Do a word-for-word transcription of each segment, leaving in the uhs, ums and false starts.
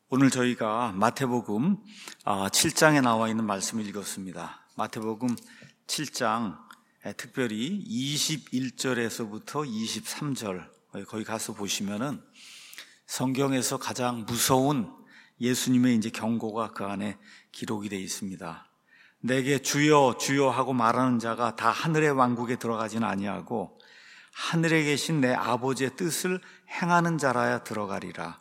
오늘 저희가 마태복음 칠 장에 나와 있는 말씀을 읽었습니다. 마태복음 칠 장, 특별히 이십일 절에서부터 이십삼 절 거기 가서 보시면은 성경에서 가장 무서운 예수님의 이제 경고가 그 안에 기록이 되어 있습니다. 내게 주여 주여 하고 말하는 자가 다 하늘의 왕국에 들어가지는 아니하고 하늘에 계신 내 아버지의 뜻을 행하는 자라야 들어가리라.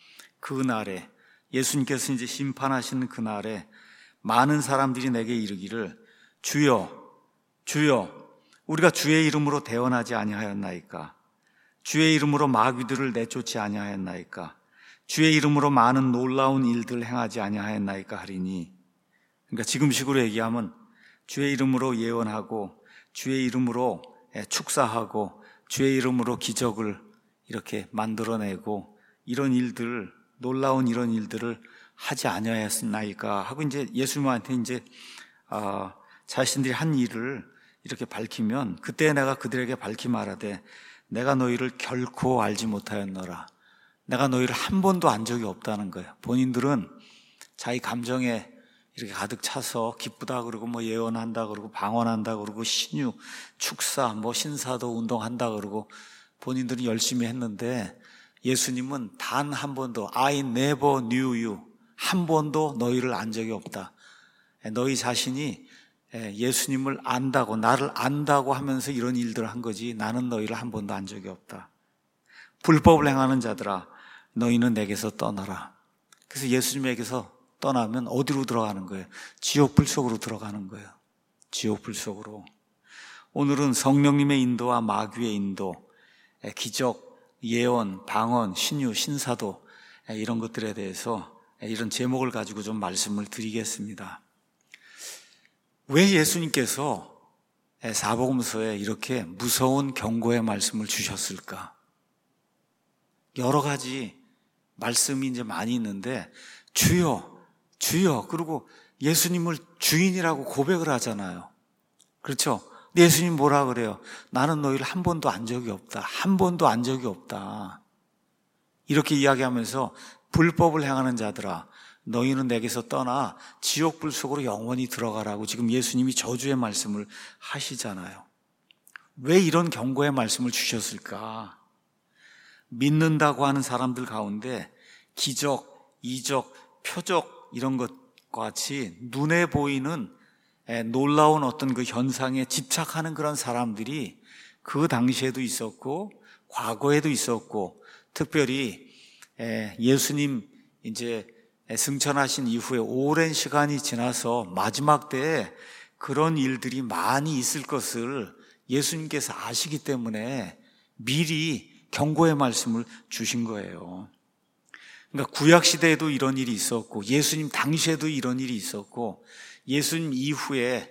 그날에 예수님께서 이제 심판하시는 그날에 많은 사람들이 내게 이르기를 주여 주여 우리가 주의 이름으로 대언하지 아니하였나이까? 주의 이름으로 마귀들을 내쫓지 아니하였나이까? 주의 이름으로 많은 놀라운 일들 행하지 아니하였나이까 하리니, 그러니까 지금식으로 얘기하면 주의 이름으로 예언하고 주의 이름으로 축사하고 주의 이름으로 기적을 이렇게 만들어내고 이런 일들, 놀라운 이런 일들을 하지 아니하였나이까 하고 이제 예수님한테 이제 아, 자신들이 한 일을 이렇게 밝히면 그때 내가 그들에게 밝히 말하되 내가 너희를 결코 알지 못하였노라. 내가 너희를 한 번도 안 적이 없다는 거예요. 본인들은 자기 감정에 이렇게 가득 차서 기쁘다 그러고 뭐 예언한다 그러고 방언한다 그러고 신유, 축사, 뭐 신사도 운동한다 그러고 본인들은 열심히 했는데 예수님은 단 한 번도 I never knew you, 한 번도 너희를 안 적이 없다. 너희 자신이 예수님을 안다고, 나를 안다고 하면서 이런 일들을 한 거지 나는 너희를 한 번도 안 적이 없다. 불법을 행하는 자들아 너희는 내게서 떠나라. 그래서 예수님에게서 떠나면 어디로 들어가는 거예요? 지옥불 속으로 들어가는 거예요. 지옥불 속으로. 오늘은 성령님의 인도와 마귀의 인도, 기적, 예언, 방언, 신유, 신사도 이런 것들에 대해서 이런 제목을 가지고 좀 말씀을 드리겠습니다. 왜 예수님께서 사복음서에 이렇게 무서운 경고의 말씀을 주셨을까? 여러 가지 말씀이 이제 많이 있는데 주여, 주여, 그리고 예수님을 주인이라고 고백을 하잖아요. 그렇죠? 예수님 뭐라 그래요? 나는 너희를 한 번도 안 적이 없다. 한 번도 안 적이 없다. 이렇게 이야기하면서 불법을 행하는 자들아 너희는 내게서 떠나 지옥불 속으로 영원히 들어가라고 지금 예수님이 저주의 말씀을 하시잖아요. 왜 이런 경고의 말씀을 주셨을까? 믿는다고 하는 사람들 가운데 기적, 이적, 표적 이런 것과 같이 눈에 보이는 놀라운 어떤 그 현상에 집착하는 그런 사람들이 그 당시에도 있었고 과거에도 있었고 특별히 예수님 이제 승천하신 이후에 오랜 시간이 지나서 마지막 때에 그런 일들이 많이 있을 것을 예수님께서 아시기 때문에 미리 경고의 말씀을 주신 거예요. 그러니까 구약 시대에도 이런 일이 있었고 예수님 당시에도 이런 일이 있었고 예수님 이후에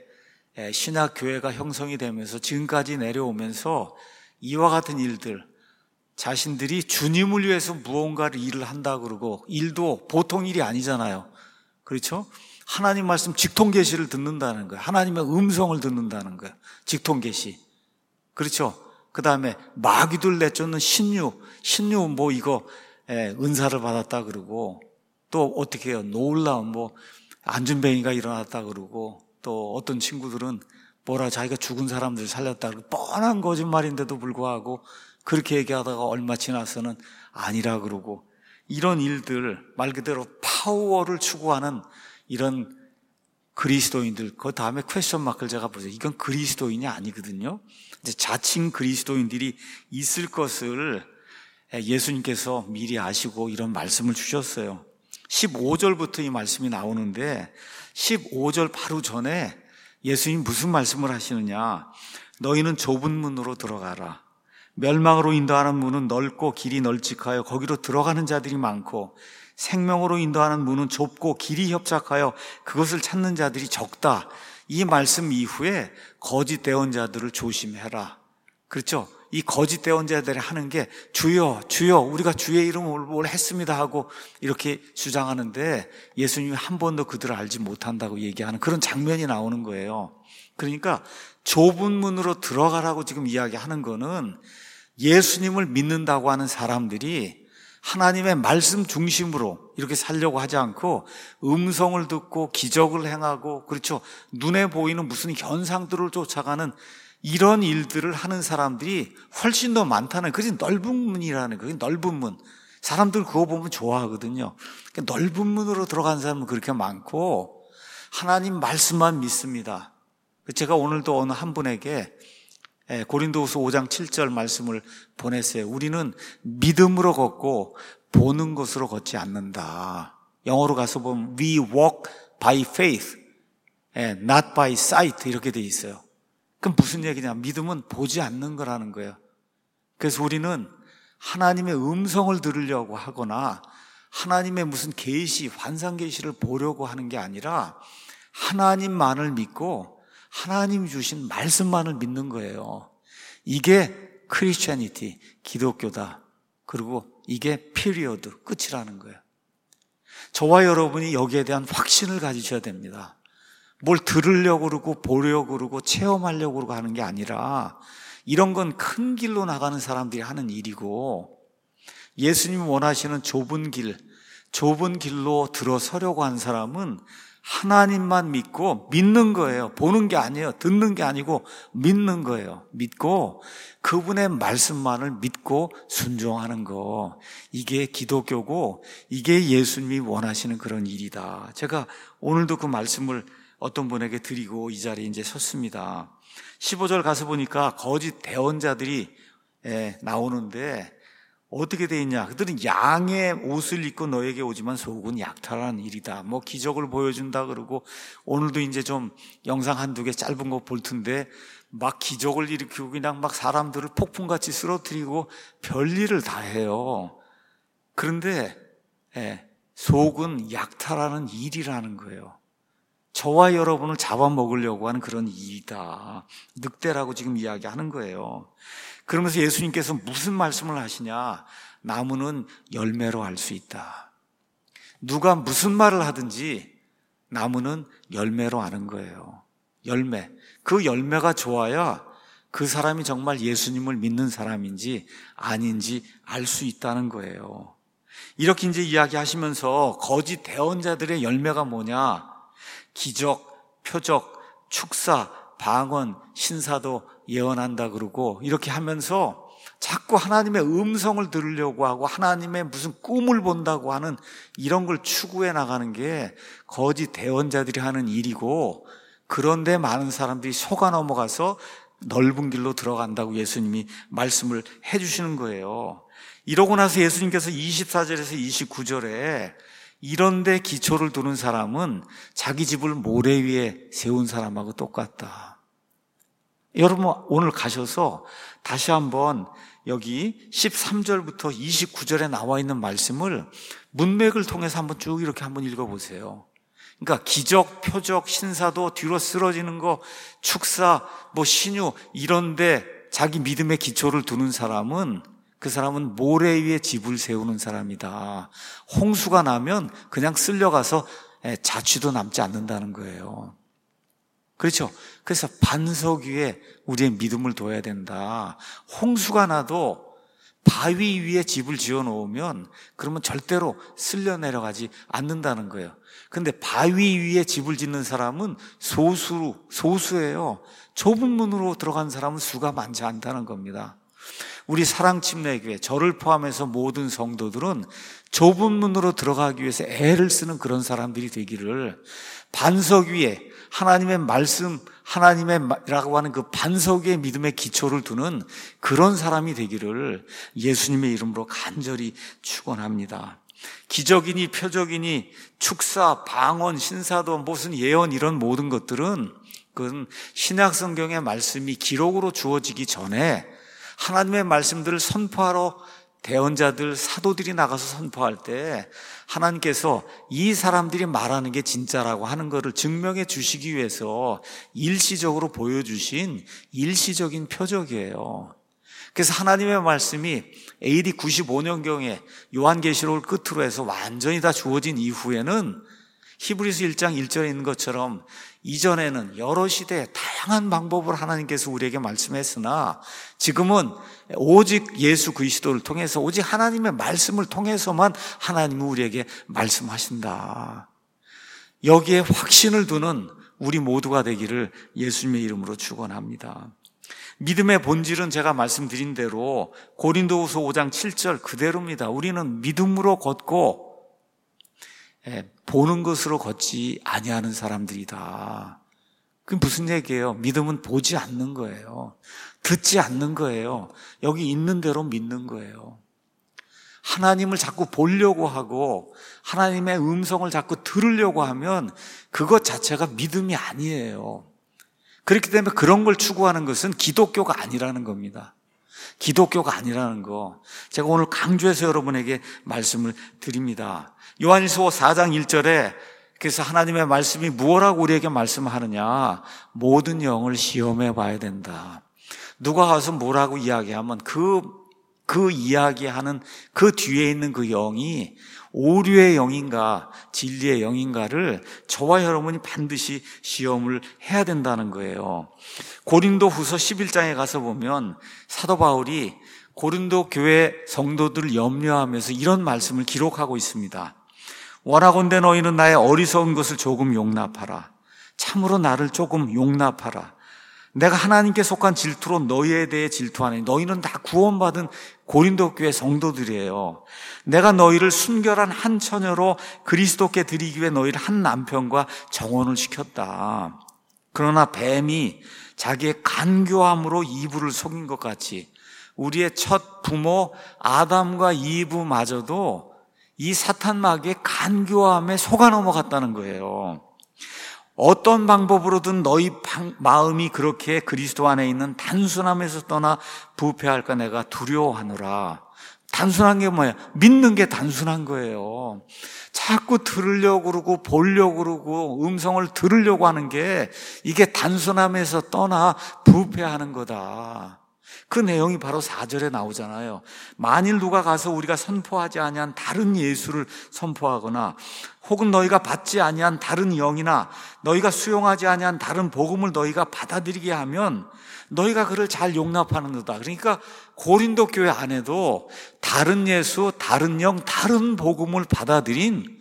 신학교회가 형성이 되면서 지금까지 내려오면서 이와 같은 일들, 자신들이 주님을 위해서 무언가를 일을 한다 그러고 일도 보통 일이 아니잖아요. 그렇죠? 하나님 말씀 직통계시를 듣는다는 거예요. 하나님의 음성을 듣는다는 거예요. 직통계시. 그렇죠? 그 다음에 마귀들 내쫓는 신유, 신유 뭐 이거 은사를 받았다 그러고 또 어떻게 해요? 놀라운 뭐 안전뱅이가 일어났다 그러고 또 어떤 친구들은 뭐라 자기가 죽은 사람들 살렸다 그러고 뻔한 거짓말인데도 불구하고 그렇게 얘기하다가 얼마 지나서는 아니라 그러고 이런 일들 말 그대로 파워를 추구하는 이런 그리스도인들 그 다음에 퀘스천 마크를 제가 보세요. 이건 그리스도인이 아니거든요. 이제 자칭 그리스도인들이 있을 것을 예수님께서 미리 아시고 이런 말씀을 주셨어요. 십오 절부터 이 말씀이 나오는데 십오 절 바로 전에 예수님 무슨 말씀을 하시느냐? 너희는 좁은 문으로 들어가라. 멸망으로 인도하는 문은 넓고 길이 널찍하여 거기로 들어가는 자들이 많고 생명으로 인도하는 문은 좁고 길이 협착하여 그것을 찾는 자들이 적다. 이 말씀 이후에 거짓 대언자들을 조심해라. 그렇죠? 이 거짓 대언자들이 하는 게 주여 주여 우리가 주의 이름으로 뭘 했습니다 하고 이렇게 주장하는데 예수님이 한 번도 그들을 알지 못한다고 얘기하는 그런 장면이 나오는 거예요. 그러니까 좁은 문으로 들어가라고 지금 이야기하는 거는 예수님을 믿는다고 하는 사람들이 하나님의 말씀 중심으로 이렇게 살려고 하지 않고 음성을 듣고 기적을 행하고, 그렇죠, 눈에 보이는 무슨 현상들을 쫓아가는 이런 일들을 하는 사람들이 훨씬 더 많다는, 그게 넓은 문이라는 거예요. 넓은 문. 사람들 그거 보면 좋아하거든요. 넓은 문으로 들어간 사람은 그렇게 많고, 하나님 말씀만 믿습니다. 제가 오늘도 어느 한 분에게 고린도후서 오 장 칠 절 말씀을 보냈어요. 우리는 믿음으로 걷고 보는 것으로 걷지 않는다. 영어로 가서 보면 We walk by faith, not by sight 이렇게 돼 있어요. 그럼 무슨 얘기냐? 믿음은 보지 않는 거라는 거예요. 그래서 우리는 하나님의 음성을 들으려고 하거나 하나님의 무슨 계시, 환상 계시를 보려고 하는 게 아니라 하나님만을 믿고 하나님이 주신 말씀만을 믿는 거예요. 이게 크리스천이티, 기독교다. 그리고 이게 피리어드, 끝이라는 거예요. 저와 여러분이 여기에 대한 확신을 가지셔야 됩니다. 뭘 들으려고 그러고 보려고 그러고 체험하려고 그러고 하는 게 아니라, 이런 건 큰 길로 나가는 사람들이 하는 일이고, 예수님이 원하시는 좁은 길, 좁은 길로 들어서려고 한 사람은 하나님만 믿고 믿는 거예요. 보는 게 아니에요. 듣는 게 아니고 믿는 거예요. 믿고 그분의 말씀만을 믿고 순종하는 거. 이게 기독교고 이게 예수님이 원하시는 그런 일이다. 제가 오늘도 그 말씀을 어떤 분에게 드리고 이 자리에 이제 섰습니다. 십오 절 가서 보니까 거짓 대언자들이 나오는데 어떻게 돼 있냐? 그들은 양의 옷을 입고 너에게 오지만 속은 약탈하는 일이다. 뭐 기적을 보여준다 그러고, 오늘도 이제 좀 영상 한두 개 짧은 거 볼 텐데 막 기적을 일으키고 그냥 막 사람들을 폭풍같이 쓰러뜨리고 별일을 다 해요. 그런데 속은 약탈하는 일이라는 거예요. 저와 여러분을 잡아먹으려고 하는 그런 일이다. 늑대라고 지금 이야기하는 거예요. 그러면서 예수님께서 무슨 말씀을 하시냐? 나무는 열매로 알 수 있다. 누가 무슨 말을 하든지 나무는 열매로 아는 거예요. 열매. 그 열매가 좋아야 그 사람이 정말 예수님을 믿는 사람인지 아닌지 알 수 있다는 거예요. 이렇게 이제 이야기하시면서 거짓 대언자들의 열매가 뭐냐? 기적, 표적, 축사, 방언, 신사도 예언한다 그러고, 이렇게 하면서 자꾸 하나님의 음성을 들으려고 하고 하나님의 무슨 꿈을 본다고 하는 이런 걸 추구해 나가는 게 거짓 대언자들이 하는 일이고, 그런데 많은 사람들이 속아 넘어가서 넓은 길로 들어간다고 예수님이 말씀을 해주시는 거예요. 이러고 나서 예수님께서 이십사 절에서 이십구 절에 이런데 기초를 두는 사람은 자기 집을 모래 위에 세운 사람하고 똑같다. 여러분 오늘 가셔서 다시 한번 여기 십삼 절부터 이십구 절에 나와 있는 말씀을 문맥을 통해서 한번 쭉 이렇게 한번 읽어보세요. 그러니까 기적, 표적, 신사도 뒤로 쓰러지는 거, 축사, 뭐 신유 이런데 자기 믿음의 기초를 두는 사람은, 그 사람은 모래 위에 집을 세우는 사람이다. 홍수가 나면 그냥 쓸려가서 자취도 남지 않는다는 거예요. 그렇죠? 그래서 반석 위에 우리의 믿음을 둬야 된다. 홍수가 나도 바위 위에 집을 지어 놓으면 그러면 절대로 쓸려 내려가지 않는다는 거예요. 근데 바위 위에 집을 짓는 사람은 소수, 소수예요. 좁은 문으로 들어간 사람은 수가 많지 않다는 겁니다. 우리 사랑침례교회, 저를 포함해서 모든 성도들은 좁은 문으로 들어가기 위해서 애를 쓰는 그런 사람들이 되기를, 반석 위에 하나님의 말씀, 하나님의라고 하는 그 반석 위에 믿음의 기초를 두는 그런 사람이 되기를 예수님의 이름으로 간절히 축원합니다. 기적이니 표적이니 축사, 방언, 신사도 무슨 예언 이런 모든 것들은 그건 신약 성경의 말씀이 기록으로 주어지기 전에 하나님의 말씀들을 선포하러 대언자들, 사도들이 나가서 선포할 때 하나님께서 이 사람들이 말하는 게 진짜라고 하는 것을 증명해 주시기 위해서 일시적으로 보여주신 일시적인 표적이에요. 그래서 하나님의 말씀이 에이디 구십오 년경에 요한계시록을 끝으로 해서 완전히 다 주어진 이후에는 히브리서 일 장 일 절에 있는 것처럼 이전에는 여러 시대에 다양한 방법으로 하나님께서 우리에게 말씀했으나 지금은 오직 예수 그리스도를 통해서 오직 하나님의 말씀을 통해서만 하나님은 우리에게 말씀하신다. 여기에 확신을 두는 우리 모두가 되기를 예수님의 이름으로 축원합니다. 믿음의 본질은 제가 말씀드린 대로 고린도후서 오 장 칠 절 그대로입니다. 우리는 믿음으로 걷고 보는 것으로 걷지 아니하는 사람들이다. 그게 무슨 얘기예요? 믿음은 보지 않는 거예요. 듣지 않는 거예요. 여기 있는 대로 믿는 거예요. 하나님을 자꾸 보려고 하고 하나님의 음성을 자꾸 들으려고 하면 그것 자체가 믿음이 아니에요. 그렇기 때문에 그런 걸 추구하는 것은 기독교가 아니라는 겁니다. 기독교가 아니라는 거 제가 오늘 강조해서 여러분에게 말씀을 드립니다. 요한일서 사 장 일 절에 그래서 하나님의 말씀이 무엇라고 우리에게 말씀하느냐, 모든 영을 시험해 봐야 된다. 누가 가서 뭐라고 이야기하면 그, 그 이야기하는 그 뒤에 있는 그 영이 오류의 영인가 진리의 영인가를 저와 여러분이 반드시 시험을 해야 된다는 거예요. 고린도 후서 십일 장에 가서 보면 사도 바울이 고린도 교회 성도들을 염려하면서 이런 말씀을 기록하고 있습니다. 원하건대 너희는 나의 어리석은 것을 조금 용납하라. 참으로 나를 조금 용납하라. 내가 하나님께 속한 질투로 너희에 대해 질투하니 너희는 다 구원받은 고린도 교회 성도들이에요. 내가 너희를 순결한 한 처녀로 그리스도께 드리기 위해 너희를 한 남편과 정혼을 시켰다. 그러나 뱀이 자기의 간교함으로 이브를 속인 것 같이 우리의 첫 부모 아담과 이브마저도 이 사탄 마귀의 간교함에 속아 넘어갔다는 거예요. 어떤 방법으로든 너희 마음이 그렇게 그리스도 안에 있는 단순함에서 떠나 부패할까 내가 두려워하노라. 단순한 게 뭐예요? 믿는 게 단순한 거예요. 자꾸 들으려고 그러고 보려고 그러고 음성을 들으려고 하는 게 이게 단순함에서 떠나 부패하는 거다. 그 내용이 바로 사 절에 나오잖아요. 만일 누가 가서 우리가 선포하지 아니한 다른 예수를 선포하거나 혹은 너희가 받지 아니한 다른 영이나 너희가 수용하지 아니한 다른 복음을 너희가 받아들이게 하면 너희가 그를 잘 용납하는 거다. 그러니까 고린도 교회 안에도 다른 예수, 다른 영, 다른 복음을 받아들인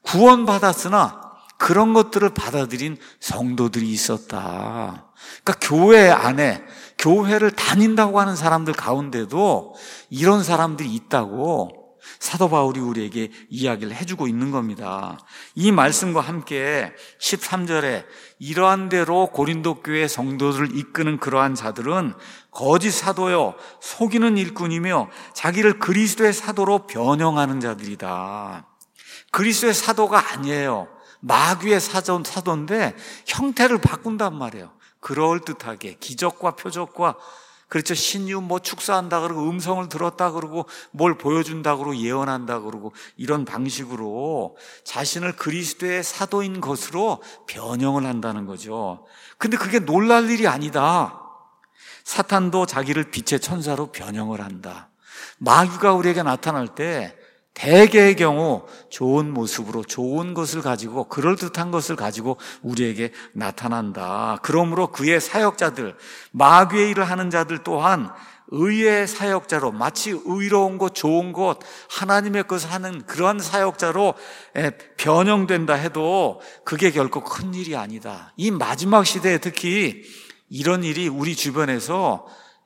구원받았으나 그런 것들을 받아들인 성도들이 있었다. 그러니까 교회 안에 교회를 다닌다고 하는 사람들 가운데도 이런 사람들이 있다고 사도 바울이 우리에게 이야기를 해주고 있는 겁니다. 이 말씀과 함께 십삼 절에 이러한 대로 고린도 교회 성도들을 이끄는 그러한 자들은 거짓 사도요 속이는 일꾼이며 자기를 그리스도의 사도로 변형하는 자들이다. 그리스도의 사도가 아니에요. 마귀의 사도, 사도인데 형태를 바꾼단 말이에요. 그럴듯하게 기적과 표적과 그렇죠. 신유 뭐 축사한다 그러고 음성을 들었다 그러고 뭘 보여준다 그러고 예언한다 그러고 이런 방식으로 자신을 그리스도의 사도인 것으로 변형을 한다는 거죠. 근데 그게 놀랄 일이 아니다. 사탄도 자기를 빛의 천사로 변형을 한다. 마귀가 우리에게 나타날 때 대개의 경우 좋은 모습으로 좋은 것을 가지고 그럴듯한 것을 가지고 우리에게 나타난다. 그러므로 그의 사역자들, 마귀의 일을 하는 자들 또한 의의 사역자로 마치 의로운 것, 좋은 것, 하나님의 것을 하는 그러한 사역자로 변형된다 해도 그게 결코 큰 일이 아니다. 이 마지막 시대에 특히 이런 일이 우리 주변에서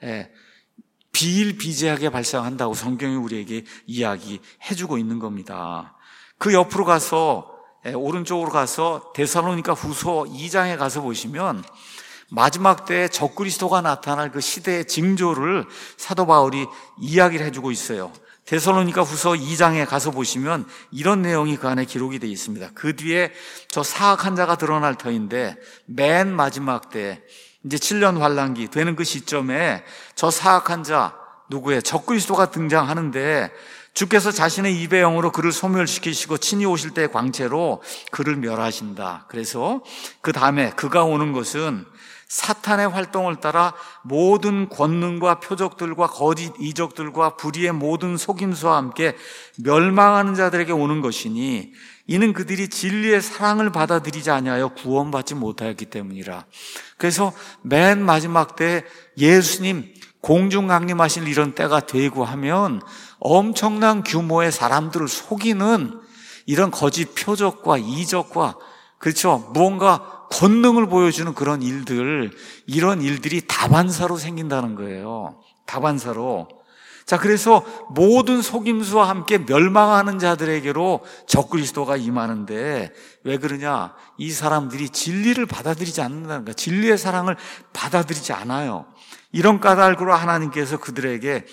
비일비재하게 발생한다고 성경이 우리에게 이야기해주고 있는 겁니다. 그 옆으로 가서 오른쪽으로 가서 데살로니가 후서 이 장에 가서 보시면 마지막 때에 적그리스도가 나타날 그 시대의 징조를 사도 바울이 이야기를 해주고 있어요. 데살로니가 후서 이 장에 가서 보시면 이런 내용이 그 안에 기록이 되어 있습니다. 그 뒤에 저 사악한 자가 드러날 터인데 맨 마지막 때 이제 칠 년 환란기 되는 그 시점에 저 사악한 자 누구의 적그리스도가 등장하는데 주께서 자신의 입의 영으로 그를 소멸시키시고 친히 오실 때의 광채로 그를 멸하신다. 그래서 그 다음에 그가 오는 것은 사탄의 활동을 따라 모든 권능과 표적들과 거짓 이적들과 불의의 모든 속임수와 함께 멸망하는 자들에게 오는 것이니 이는 그들이 진리의 사랑을 받아들이지 아니하여 구원받지 못하였기 때문이라. 그래서 맨 마지막 때 예수님 공중 강림하실 이런 때가 되고 하면 엄청난 규모의 사람들을 속이는 이런 거짓 표적과 이적과, 그렇죠, 무언가 권능을 보여주는 그런 일들, 이런 일들이 다반사로 생긴다는 거예요. 다반사로. 자, 그래서 모든 속임수와 함께 멸망하는 자들에게로 적그리스도가 임하는데, 왜 그러냐? 이 사람들이 진리를 받아들이지 않는다는 거야. 진리의 사랑을 받아들이지 않아요. 이런 까닭으로 하나님께서 그들에게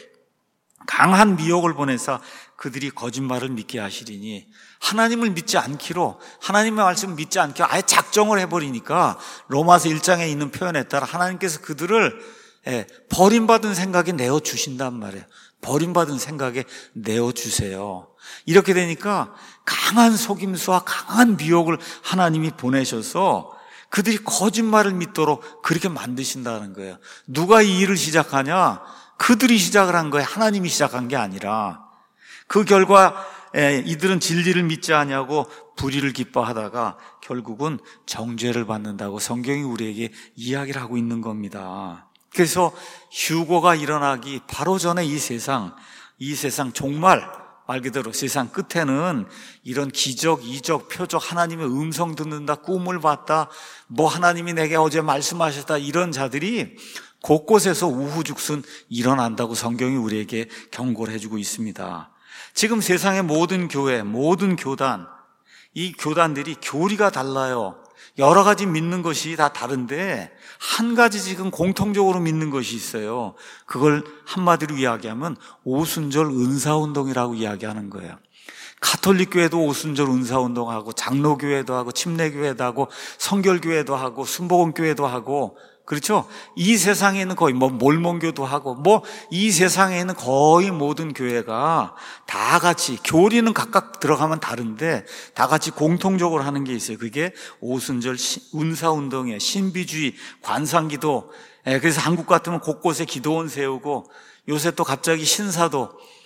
강한 미혹을 보내사 그들이 거짓말을 믿게 하시리니, 하나님을 믿지 않기로, 하나님의 말씀을 믿지 않기로 아예 작정을 해버리니까 로마서 일 장에 있는 표현에 따라 하나님께서 그들을 예, 버림받은 생각에 내어주신단 말이에요. 버림받은 생각에 내어주세요. 이렇게 되니까 강한 속임수와 강한 미혹을 하나님이 보내셔서 그들이 거짓말을 믿도록 그렇게 만드신다는 거예요. 누가 이 일을 시작하냐? 그들이 시작을 한 거예요. 하나님이 시작한 게 아니라. 그 결과 이들은 진리를 믿지 아니하고 불의를 기뻐하다가 결국은 정죄를 받는다고 성경이 우리에게 이야기를 하고 있는 겁니다. 그래서 휴거가 일어나기 바로 전에 이 세상, 이 세상 정말 말 그대로 세상 끝에는 이런 기적, 이적, 표적, 하나님의 음성 듣는다, 꿈을 봤다, 뭐 하나님이 내게 어제 말씀하셨다, 이런 자들이 곳곳에서 우후죽순 일어난다고 성경이 우리에게 경고를 해주고 있습니다. 지금 세상의 모든 교회, 모든 교단, 이 교단들이 교리가 달라요. 여러 가지 믿는 것이 다 다른데 한 가지 지금 공통적으로 믿는 것이 있어요. 그걸 한마디로 이야기하면 오순절 은사운동이라고 이야기하는 거예요. 가톨릭 교회도 오순절 은사운동하고, 장로교회도 하고, 침례교회도 하고, 성결교회도 하고, 순복음교회도 하고, 그렇죠? 이 세상에 있는 거의 뭐 몰몬교도 하고, 뭐 이 세상에 있는 거의 모든 교회가 다 같이, 교리는 각각 들어가면 다른데 다 같이 공통적으로 하는 게 있어요. 그게 오순절 은사운동이에요. 신비주의, 관상기도. 그래서 한국 같으면 곳곳에 기도원 세우고, 요새 또 갑자기 신사도,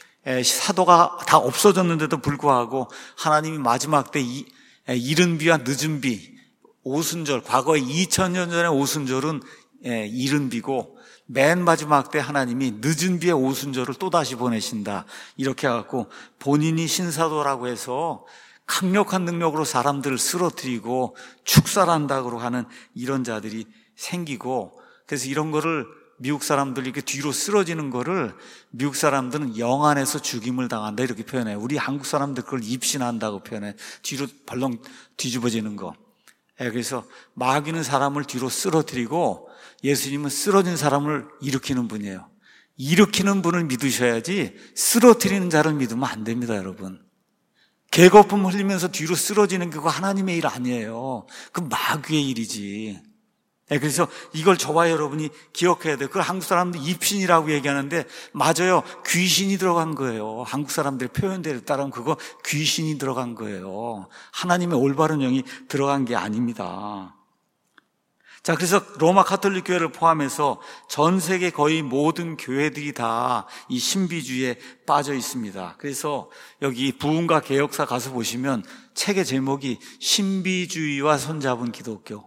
사도가 다 없어졌는데도 불구하고 하나님이 마지막 때 이, 이른 비와 늦은 비, 오순절, 과거에 이천 년 전의 오순절은 예, 이른 비고 맨 마지막 때 하나님이 늦은 비의 오순절을 또다시 보내신다. 이렇게 해갖고 본인이 신사도라고 해서 강력한 능력으로 사람들을 쓰러뜨리고 축살한다고 하는 이런 자들이 생기고, 그래서 이런 거를 미국 사람들이 이렇게 뒤로 쓰러지는 거를 미국 사람들은 영안에서 죽임을 당한다 이렇게 표현해요. 우리 한국 사람들 그걸 입신한다고 표현해. 뒤로 벌렁 뒤집어지는 거. 예, 그래서 마귀는 사람을 뒤로 쓰러뜨리고 예수님은 쓰러진 사람을 일으키는 분이에요. 일으키는 분을 믿으셔야지 쓰러뜨리는 자를 믿으면 안 됩니다, 여러분. 개거품 흘리면서 뒤로 쓰러지는 게 그거 하나님의 일 아니에요. 그 마귀의 일이지. 예, 그래서 이걸 저와 여러분이 기억해야 돼요. 그걸 한국 사람들 입신이라고 얘기하는데 맞아요. 귀신이 들어간 거예요. 한국 사람들의 표현대로 따르면 그거 귀신이 들어간 거예요. 하나님의 올바른 영이 들어간 게 아닙니다. 자, 그래서 로마 가톨릭 교회를 포함해서 전 세계 거의 모든 교회들이 다 이 신비주의에 빠져 있습니다. 그래서 여기 부흥과 개혁사 가서 보시면 책의 제목이 신비주의와 손잡은 기독교.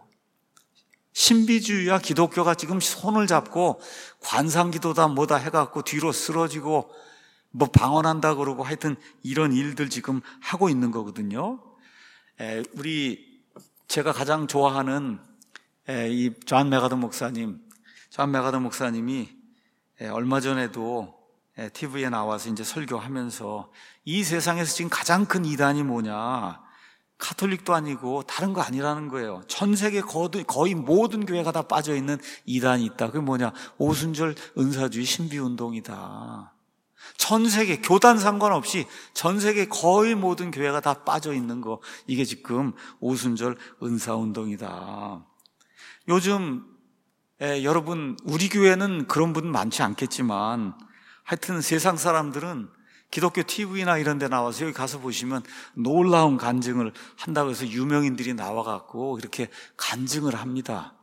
신비주의와 기독교가 지금 손을 잡고 관상기도다 뭐다 해갖고 뒤로 쓰러지고 뭐 방언한다 그러고 하여튼 이런 일들 지금 하고 있는 거거든요. 에, 우리 제가 가장 좋아하는 에, 이 존 메가더 목사님, 존 메가더 목사님이 에, 얼마 전에도 에, 티비에 나와서 이제 설교하면서 이 세상에서 지금 가장 큰 이단이 뭐냐? 가톨릭도 아니고 다른 거 아니라는 거예요. 전 세계 거의 모든 교회가 다 빠져있는 이단이 있다. 그게 뭐냐? 오순절 은사주의 신비운동이다. 전 세계, 교단 상관없이 전 세계 거의 모든 교회가 다 빠져있는 거. 이게 지금 오순절 은사운동이다. 요즘 에, 여러분 우리 교회는 그런 분 많지 않겠지만 하여튼 세상 사람들은 기독교 티비나 이런 데 나와서 여기 가서 보시면 놀라운 간증을 한다고 해서 유명인들이 나와갖고 이렇게 간증을 합니다.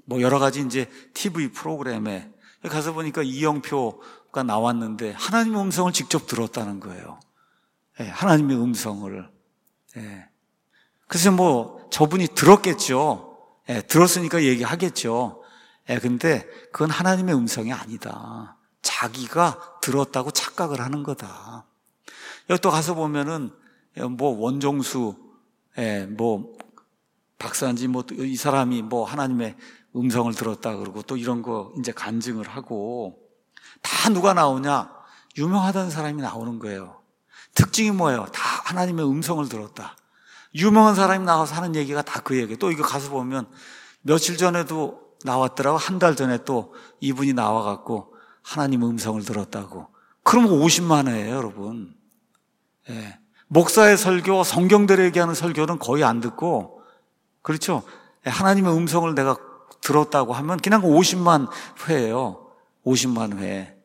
뭐 여러 가지 이제 티비 프로그램에 가서 보니까 이영표가 나왔는데 하나님의 음성을 직접 들었다는 거예요. 예, 하나님의 음성을. 예. 그래서 뭐 저분이 들었겠죠. 예, 들었으니까 얘기하겠죠. 예, 근데 그건 하나님의 음성이 아니다. 자기가 들었다고 착각을 하는 거다. 여기 또 가서 보면은 뭐 원종수, 예, 뭐 박사인지 뭐 이 사람이 뭐 하나님의 음성을 들었다 그러고 또 이런 거 이제 간증을 하고 다 누가 나오냐? 유명하다는 사람이 나오는 거예요. 특징이 뭐예요? 다 하나님의 음성을 들었다. 유명한 사람이 나와서 하는 얘기가 다 그 얘기예요. 또 이거 가서 보면 며칠 전에도 나왔더라고. 한 달 전에 또 이분이 나와갖고 하나님 음성을 들었다고. 그러면 오십만 회예요, 여러분. 예. 목사의 설교, 성경대로 얘기하는 설교는 거의 안 듣고, 그렇죠? 예. 하나님의 음성을 내가 들었다고 하면 그냥 오십만 회예요. 오십만 회.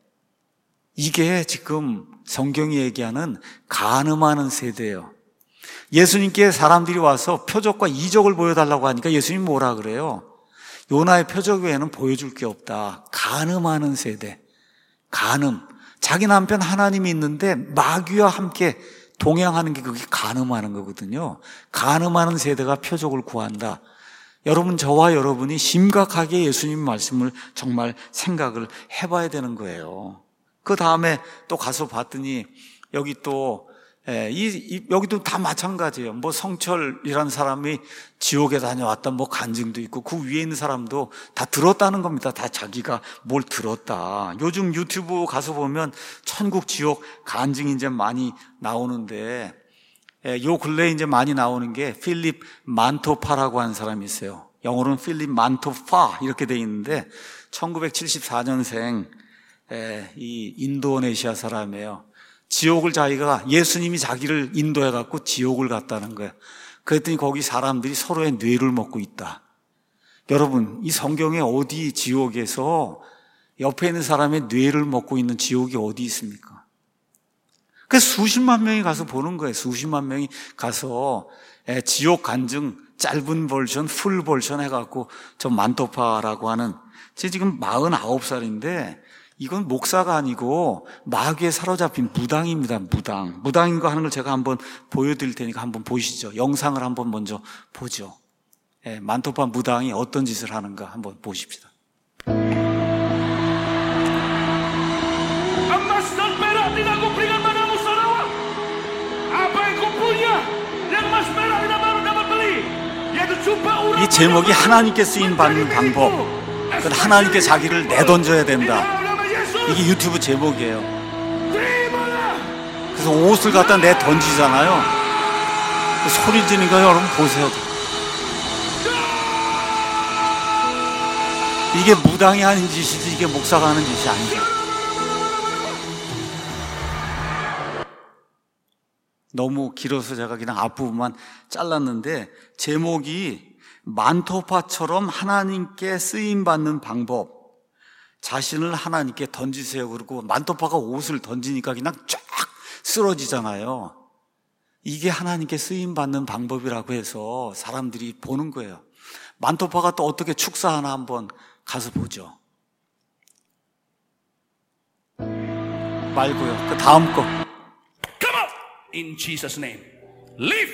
이게 지금 성경이 얘기하는 간음하는 세대예요. 예수님께 사람들이 와서 표적과 이적을 보여달라고 하니까 예수님 뭐라 그래요? 요나의 표적 외에는 보여줄 게 없다. 간음하는 세대. 간음. 자기 남편 하나님이 있는데 마귀와 함께 동행하는 게 그게 간음하는 거거든요. 간음하는 세대가 표적을 구한다. 여러분, 저와 여러분이 심각하게 예수님 말씀을 정말 생각을 해봐야 되는 거예요. 그 다음에 또 가서 봤더니 여기 또 예, 이, 이, 여기도 다 마찬가지예요. 뭐 성철이라는 사람이 지옥에 다녀왔다 뭐 간증도 있고 그 위에 있는 사람도 다 들었다는 겁니다. 다 자기가 뭘 들었다. 요즘 유튜브 가서 보면 천국 지옥 간증이 이제 많이 나오는데 예, 요 근래에 이제 많이 나오는 게 필립 만토파라고 하는 사람이 있어요. 영어로는 필립 만토파 이렇게 돼 있는데 천구백칠십사 년생 예, 이 인도네시아 사람이에요. 지옥을 자기가 예수님이 자기를 인도해 갖고 지옥을 갔다는 거예요. 그랬더니 거기 사람들이 서로의 뇌를 먹고 있다. 여러분, 이 성경에 어디 지옥에서 옆에 있는 사람의 뇌를 먹고 있는 지옥이 어디 있습니까? 그래서 수십만 명이 가서 보는 거예요. 수십만 명이 가서 지옥 간증 짧은 버전, 풀 버전 해갖고 저 만토파라고 하는 제 지금 마흔아홉 살인데 이건 목사가 아니고 마귀에 사로잡힌 무당입니다. 무당. 무당인 거 하는 걸 제가 한번 보여드릴 테니까 한번 보시죠. 영상을 한번 먼저 보죠. 예, 만토파 무당이 어떤 짓을 하는가 한번 보십시다. 이 제목이 하나님께 쓰임 받는 방법. 그건 하나님께 자기를 내던져야 된다. 이게 유튜브 제목이에요. 그래서 옷을 갖다 내 던지잖아요. 그 소리 지르는 거 여러분 보세요. 이게 무당이 하는 짓이지 이게 목사가 하는 짓이 아니죠. 너무 길어서 제가 그냥 앞부분만 잘랐는데 제목이 만토파처럼 하나님께 쓰임받는 방법. 자신을 하나님께 던지세요. 그러고 만토파가 옷을 던지니까 그냥 쫙 쓰러지잖아요. 이게 하나님께 쓰임받는 방법이라고 해서 사람들이 보는 거예요. 만토파가 또 어떻게 축사하나 한번 가서 보죠. 말고요. 그 다음 거. Come out in Jesus' name. Live.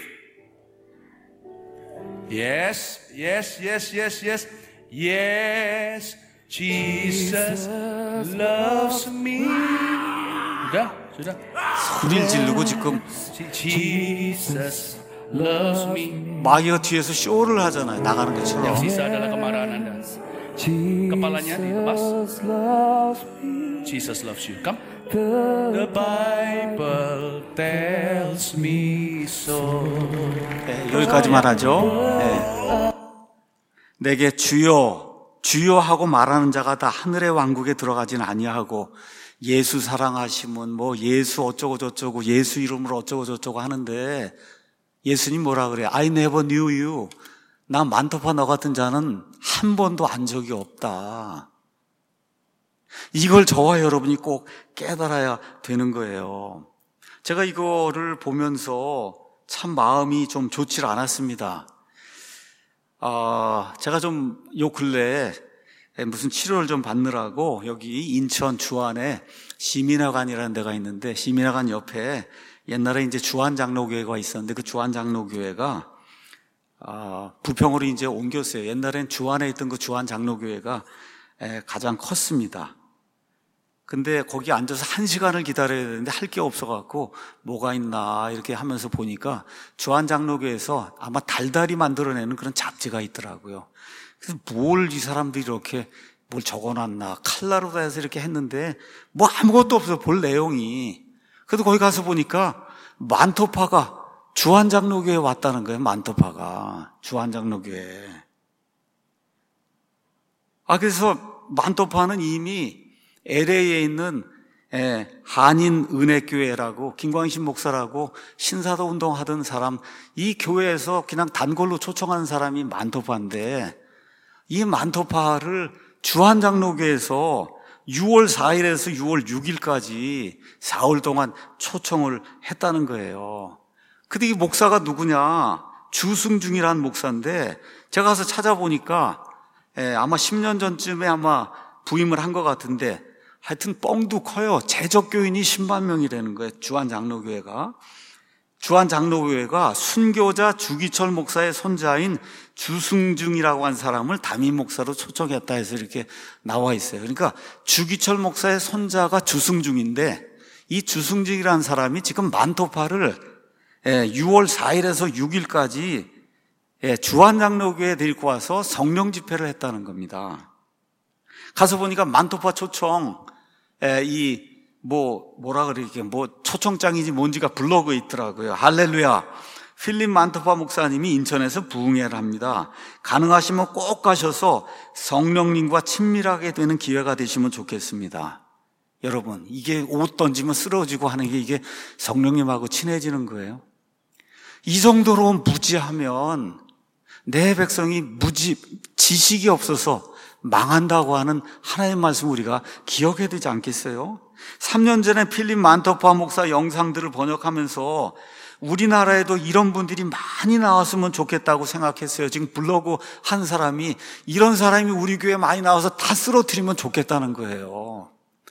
Yes, yes, yes, yes, yes, yes. Jesus loves me. sudah, sudah. 소리를 지르고 지금 Jesus loves me. 마귀가 뒤에서 쇼를 하잖아요. 나가는 것처럼. Yang sisa adalah kemarahan Anda. Kepalanya dilepas. Jesus loves you. Come. The Bible tells me so. 네, 여기까지만 하죠. 네. 내게 주여 주여 하고 말하는 자가 다 하늘의 왕국에 들어가진 아니하고 예수 사랑하시면 뭐 예수 어쩌고 저쩌고 예수 이름으로 어쩌고 저쩌고 하는데 예수님 뭐라 그래요? I never knew you. 나 만토파 너 같은 자는 한 번도 안 적이 없다. 이걸 저와 여러분이 꼭 깨달아야 되는 거예요. 제가 이거를 보면서 참 마음이 좀 좋지 않았습니다. 어, 제가 좀 요 근래에 무슨 치료를 좀 받느라고 여기 인천 주안에 시민회관이라는 데가 있는데, 시민회관 옆에 옛날에 이제 주안장로교회가 있었는데 그 주안장로교회가 어, 부평으로 이제 옮겼어요. 옛날엔 주안에 있던 그 주안장로교회가 가장 컸습니다. 근데 거기 앉아서 한 시간을 기다려야 되는데 할 게 없어갖고 뭐가 있나 이렇게 하면서 보니까 주안장로교에서 아마 달달이 만들어내는 그런 잡지가 있더라고요. 그래서 뭘 이 사람들이 이렇게 뭘 적어놨나, 칼라로 다 해서 이렇게 했는데 뭐 아무것도 없어요, 볼 내용이. 그래도 거기 가서 보니까 만토파가 주안장로교에 왔다는 거예요. 만토파가 주안장로교에. 아, 그래서 만토파는 이미 엘에이에 있는 한인은혜교회라고, 김광신 목사라고 신사도 운동하던 사람, 이 교회에서 그냥 단골로 초청한 사람이 만토파인데, 이 만토파를 주안장로교에서 유월 사일에서 유월 육일까지 사흘 동안 초청을 했다는 거예요. 근데 이 목사가 누구냐? 주승중이라는 목사인데, 제가 가서 찾아보니까 아마 십 년 전쯤에 아마 부임을 한 것 같은데, 하여튼 뻥도 커요. 재적교인이 십만 명이라는 거예요. 주안장로교회가. 주안장로교회가 순교자 주기철 목사의 손자인 주승중이라고 한 사람을 담임 목사로 초청했다 해서 이렇게 나와 있어요. 그러니까 주기철 목사의 손자가 주승중인데, 이 주승중이라는 사람이 지금 만토파를 유월 사일에서 육일까지 주안장로교회에 데리고 와서 성령 집회를 했다는 겁니다. 가서 보니까 만토파 초청, 이, 뭐, 뭐라 그러게, 뭐, 초청장인지 뭔지가 블로그에 있더라고요. 할렐루야. 필립 만토파 목사님이 인천에서 부흥회를 합니다. 가능하시면 꼭 가셔서 성령님과 친밀하게 되는 기회가 되시면 좋겠습니다. 여러분, 이게 옷 던지면 쓰러지고 하는 게 이게 성령님하고 친해지는 거예요. 이 정도로 무지하면 내 백성이 무지, 지식이 없어서 망한다고 하는 하나님의 말씀 우리가 기억해야 되지 않겠어요? 삼 년 전에 필립 만토파 목사 영상들을 번역하면서 우리나라에도 이런 분들이 많이 나왔으면 좋겠다고 생각했어요. 지금 블로그 한 사람이 이런 사람이 우리 교회에 많이 나와서 다 쓰러뜨리면 좋겠다는 거예요.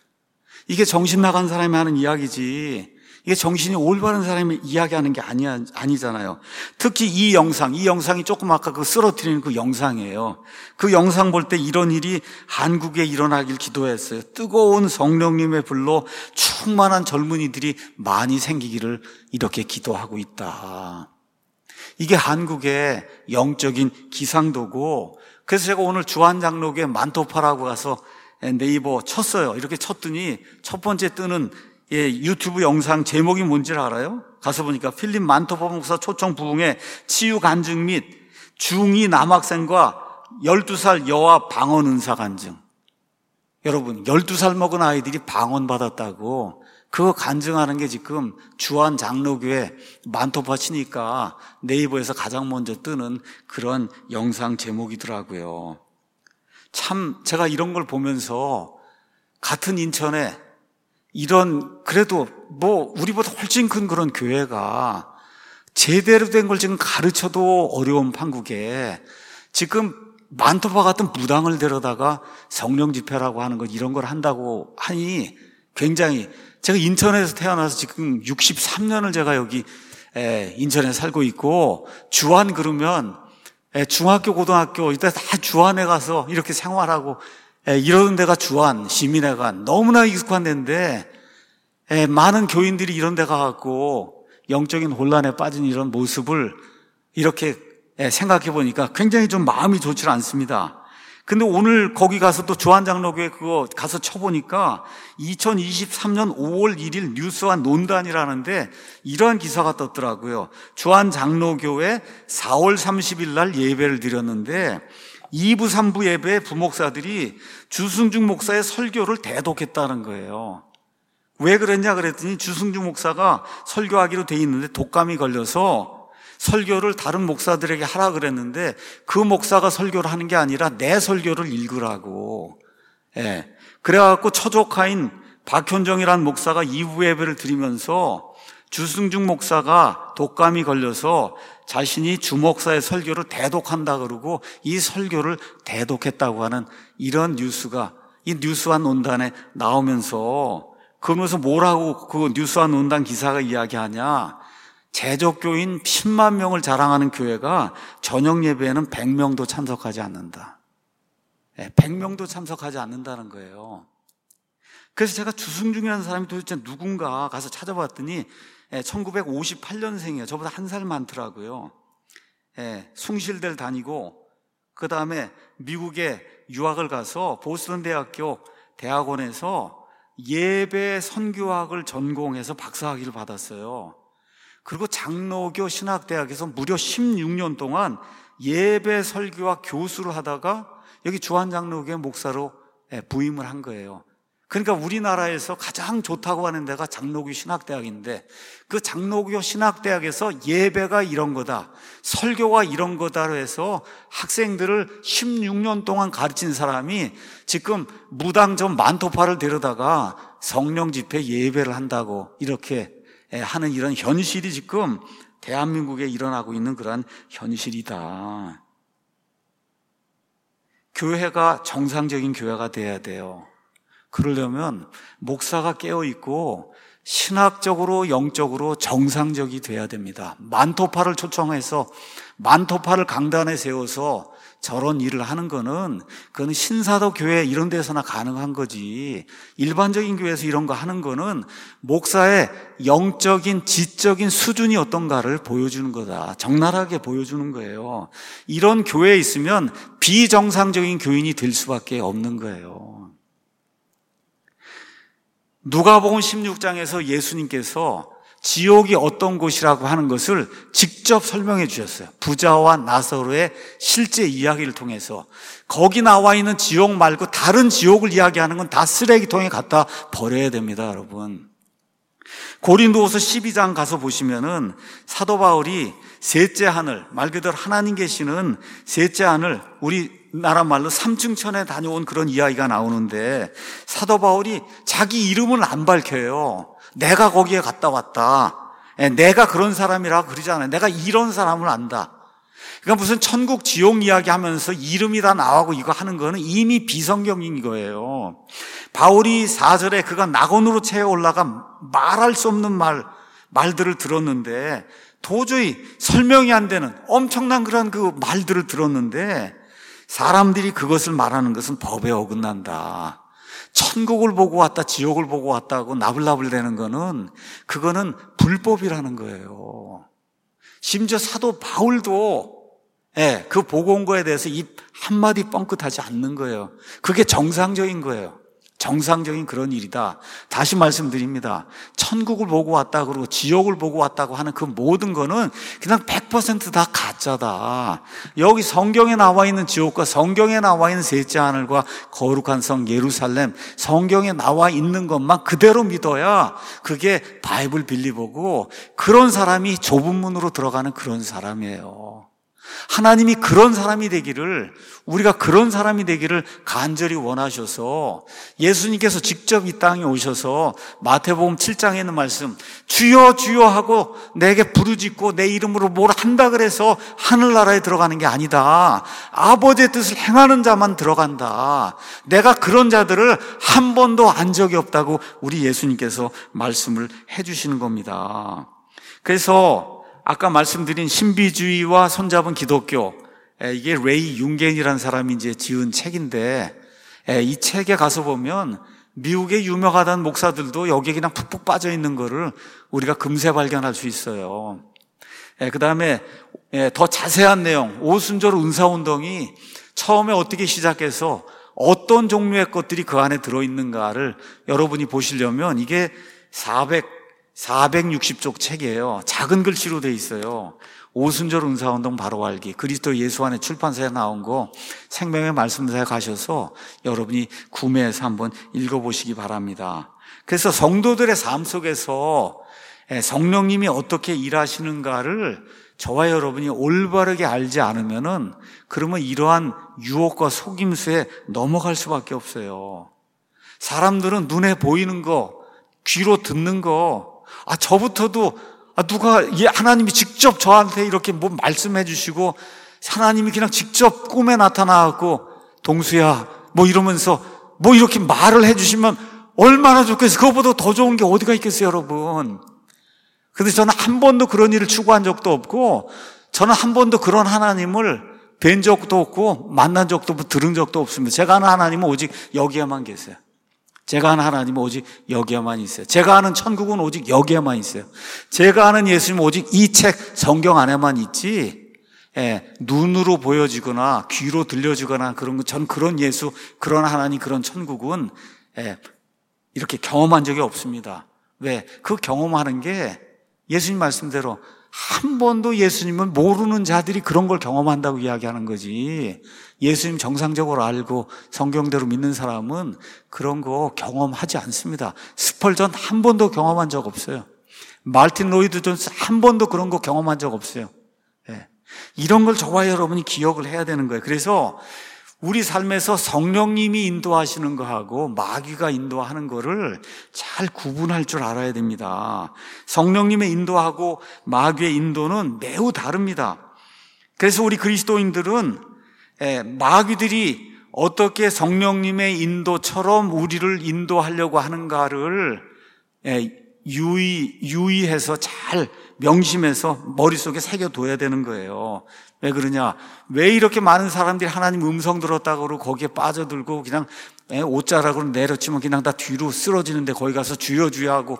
이게 정신 나간 사람이 하는 이야기지, 이게 정신이 올바른 사람이 이야기하는 게 아니야, 아니잖아요. 특히 이 영상, 이 영상이 조금 아까 그 쓰러뜨리는 그 영상이에요. 그 영상 볼 때 이런 일이 한국에 일어나길 기도했어요. 뜨거운 성령님의 불로 충만한 젊은이들이 많이 생기기를 이렇게 기도하고 있다. 이게 한국의 영적인 기상도고, 그래서 제가 오늘 주안장로교회 만토파라고 가서 네이버 쳤어요. 이렇게 쳤더니 첫 번째 뜨는 예, 유튜브 영상 제목이 뭔지를 알아요? 가서 보니까 필립 만토파 목사 초청 부흥회 치유 간증 및 중이 남학생과 열두 살 여아 방언 은사 간증. 여러분, 열두 살 먹은 아이들이 방언 받았다고 그거 간증하는 게 지금 주안 장로교회 만토파 치니까 네이버에서 가장 먼저 뜨는 그런 영상 제목이더라고요. 참 제가 이런 걸 보면서 같은 인천에 이런, 그래도 뭐 우리보다 훨씬 큰 그런 교회가 제대로 된 걸 지금 가르쳐도 어려운 판국에 지금 만토파 같은 무당을 데려다가 성령 집회라고 하는 것, 이런 걸 한다고 하니 굉장히, 제가 인천에서 태어나서 지금 육십삼 년을 제가 여기 인천에 살고 있고, 주안 그러면 중학교 고등학교 이때 다 주안에 가서 이렇게 생활하고 이러는 데가 주안, 시민회관, 너무나 익숙한 데인데, 에, 많은 교인들이 이런 데 가갖고 영적인 혼란에 빠진 이런 모습을 이렇게 에, 생각해 보니까 굉장히 좀 마음이 좋지 않습니다. 근데 오늘 거기 가서 또 주안장로교회 그거 가서 쳐보니까 이천이십삼 년 오월 일일 뉴스와 논단이라는데 이러한 기사가 떴더라고요. 주안장로교회 사월 삼십일 날 예배를 드렸는데 이 부, 삼 부 예배에 부목사들이 주승중 목사의 설교를 대독했다는 거예요. 왜 그랬냐 그랬더니 주승중 목사가 설교하기로 돼 있는데 독감이 걸려서 설교를 다른 목사들에게 하라 그랬는데 그 목사가 설교를 하는 게 아니라 내 설교를 읽으라고. 예. 그래갖고 처조카인 박현정이라는 목사가 이 부 예배를 드리면서 주승중 목사가 독감이 걸려서 자신이 주목사의 설교를 대독한다 그러고 이 설교를 대독했다고 하는 이런 뉴스가 이 뉴스와 논단에 나오면서, 그러면서 뭐라고 그 뉴스와 논단 기사가 이야기하냐, 재적교인 십만 명을 자랑하는 교회가 저녁 예배에는 백 명도 참석하지 않는다. 백 명도 참석하지 않는다는 거예요. 그래서 제가 주승중이라는 사람이 도대체 누군가 가서 찾아봤더니 천구백오십팔 년생이에요. 저보다 한 살 많더라고요. 예, 숭실대를 다니고 그 다음에 미국에 유학을 가서 보스턴 대학교 대학원에서 예배 선교학을 전공해서 박사학위를 받았어요. 그리고 장로교 신학대학에서 무려 십육 년 동안 예배 설교학 교수를 하다가 여기 주한장로교회 목사로 부임을 한 거예요. 그러니까 우리나라에서 가장 좋다고 하는 데가 장로교 신학대학인데, 그 장로교 신학대학에서 예배가 이런 거다, 설교가 이런 거다로 해서 학생들을 십육 년 동안 가르친 사람이 지금 무당 전 만토파를 데려다가 성령 집회 예배를 한다고 이렇게 하는 이런 현실이 지금 대한민국에 일어나고 있는 그런 현실이다. 교회가 정상적인 교회가 돼야 돼요. 그러려면 목사가 깨어있고 신학적으로 영적으로 정상적이 돼야 됩니다. 만토파를 초청해서 만토파를 강단에 세워서 저런 일을 하는 거는 그건 신사도 교회 이런 데서나 가능한 거지, 일반적인 교회에서 이런 거 하는 거는 목사의 영적인 지적인 수준이 어떤가를 보여주는 거다, 적나라하게 보여주는 거예요. 이런 교회에 있으면 비정상적인 교인이 될 수밖에 없는 거예요. 누가복음 십육 장에서 예수님께서 지옥이 어떤 곳이라고 하는 것을 직접 설명해 주셨어요. 부자와 나사로의 실제 이야기를 통해서. 거기 나와 있는 지옥 말고 다른 지옥을 이야기하는 건 다 쓰레기통에 갖다 버려야 됩니다, 여러분. 고린도후서 십이 장 가서 보시면은 사도 바울이 셋째 하늘, 말 그대로 하나님 계시는 셋째 하늘, 우리나라 말로 삼층천에 다녀온 그런 이야기가 나오는데, 사도 바울이 자기 이름을 안 밝혀요. 내가 거기에 갔다 왔다, 내가 그런 사람이라고 그러잖아요. 내가 이런 사람을 안다. 그러니까 무슨 천국 지옥 이야기 하면서 이름이 다 나오고 이거 하는 거는 이미 비성경인 거예요. 바울이 사 절에 그가 낙원으로 채워 올라가 말할 수 없는 말, 말들을 들었는데, 도저히 설명이 안 되는 엄청난 그런 그 말들을 들었는데, 사람들이 그것을 말하는 것은 법에 어긋난다, 천국을 보고 왔다, 지옥을 보고 왔다고 나불나불 대는 거는 그거는 불법이라는 거예요. 심지어 사도 바울도 예, 그 보고 온 거에 대해서 입 한마디 뻥끗하지 않는 거예요. 그게 정상적인 거예요. 정상적인 그런 일이다. 다시 말씀드립니다. 천국을 보고 왔다 그러고 지옥을 보고 왔다고 하는 그 모든 거는 그냥 백 퍼센트 다 가짜다. 여기 성경에 나와 있는 지옥과 성경에 나와 있는 셋째 하늘과 거룩한 성 예루살렘, 성경에 나와 있는 것만 그대로 믿어야 그게 바이블 빌리버고, 그런 사람이 좁은 문으로 들어가는 그런 사람이에요. 하나님이 그런 사람이 되기를, 우리가 그런 사람이 되기를 간절히 원하셔서 예수님께서 직접 이 땅에 오셔서 마태복음 칠 장에 있는 말씀, 주여 주여 하고 내게 부르짖고 내 이름으로 뭘 한다 그래서 하늘나라에 들어가는 게 아니다, 아버지의 뜻을 행하는 자만 들어간다, 내가 그런 자들을 한 번도 안 적이 없다고 우리 예수님께서 말씀을 해주시는 겁니다. 그래서 아까 말씀드린 신비주의와 손잡은 기독교, 이게 레이 융겐이라는 사람이 이제 지은 책인데, 이 책에 가서 보면 미국의 유명하다는 목사들도 여기에 그냥 푹푹 빠져 있는 거를 우리가 금세 발견할 수 있어요. 그 다음에 더 자세한 내용, 오순절 은사운동이 처음에 어떻게 시작해서 어떤 종류의 것들이 그 안에 들어있는가를 여러분이 보시려면 이게 사백, 사백육십 쪽 책이에요. 작은 글씨로 돼 있어요. 오순절 은사운동 바로 알기, 그리스도 예수 안에 출판사에 나온 거 생명의 말씀사에 가셔서 여러분이 구매해서 한번 읽어보시기 바랍니다. 그래서 성도들의 삶 속에서 성령님이 어떻게 일하시는가를 저와 여러분이 올바르게 알지 않으면은, 그러면 이러한 유혹과 속임수에 넘어갈 수밖에 없어요. 사람들은 눈에 보이는 거, 귀로 듣는 거, 아, 저부터도 아, 누가 하나님이 직접 저한테 이렇게 뭐 말씀해 주시고 하나님이 그냥 직접 꿈에 나타나고 동수야 뭐 이러면서 뭐 이렇게 말을 해 주시면 얼마나 좋겠어요. 그거보다 더 좋은 게 어디가 있겠어요, 여러분. 근데 저는 한 번도 그런 일을 추구한 적도 없고 저는 한 번도 그런 하나님을 뵌 적도 없고 만난 적도 없고 들은 적도 없습니다. 제가 아는 하나님은 오직 여기에만 계세요. 제가 아는 하나님은 오직 여기에만 있어요. 제가 아는 천국은 오직 여기에만 있어요. 제가 아는 예수님은 오직 이 책 성경 안에만 있지, 예, 눈으로 보여지거나 귀로 들려지거나 그런 거, 전 그런 예수, 그런 하나님, 그런 천국은 예, 이렇게 경험한 적이 없습니다. 왜? 그 경험하는 게 예수님 말씀대로 한 번도 예수님을 모르는 자들이 그런 걸 경험한다고 이야기하는 거지, 예수님 정상적으로 알고 성경대로 믿는 사람은 그런 거 경험하지 않습니다. 스펄전 한 번도 경험한 적 없어요. 마르틴 로이드 존스 한 번도 그런 거 경험한 적 없어요. 예. 이런 걸 저와 여러분이 기억을 해야 되는 거예요. 그래서 우리 삶에서 성령님이 인도하시는 거하고 마귀가 인도하는 거를 잘 구분할 줄 알아야 됩니다. 성령님의 인도하고 마귀의 인도는 매우 다릅니다. 그래서 우리 그리스도인들은 마귀들이 어떻게 성령님의 인도처럼 우리를 인도하려고 하는가를 유의, 유의해서 잘 명심해서 머릿속에 새겨둬야 되는 거예요. 왜 그러냐? 왜 이렇게 많은 사람들이 하나님 음성 들었다고 그러고 거기에 빠져들고 그냥 옷자락으로 내려치면 그냥 다 뒤로 쓰러지는데 거기 가서 주여 주여 하고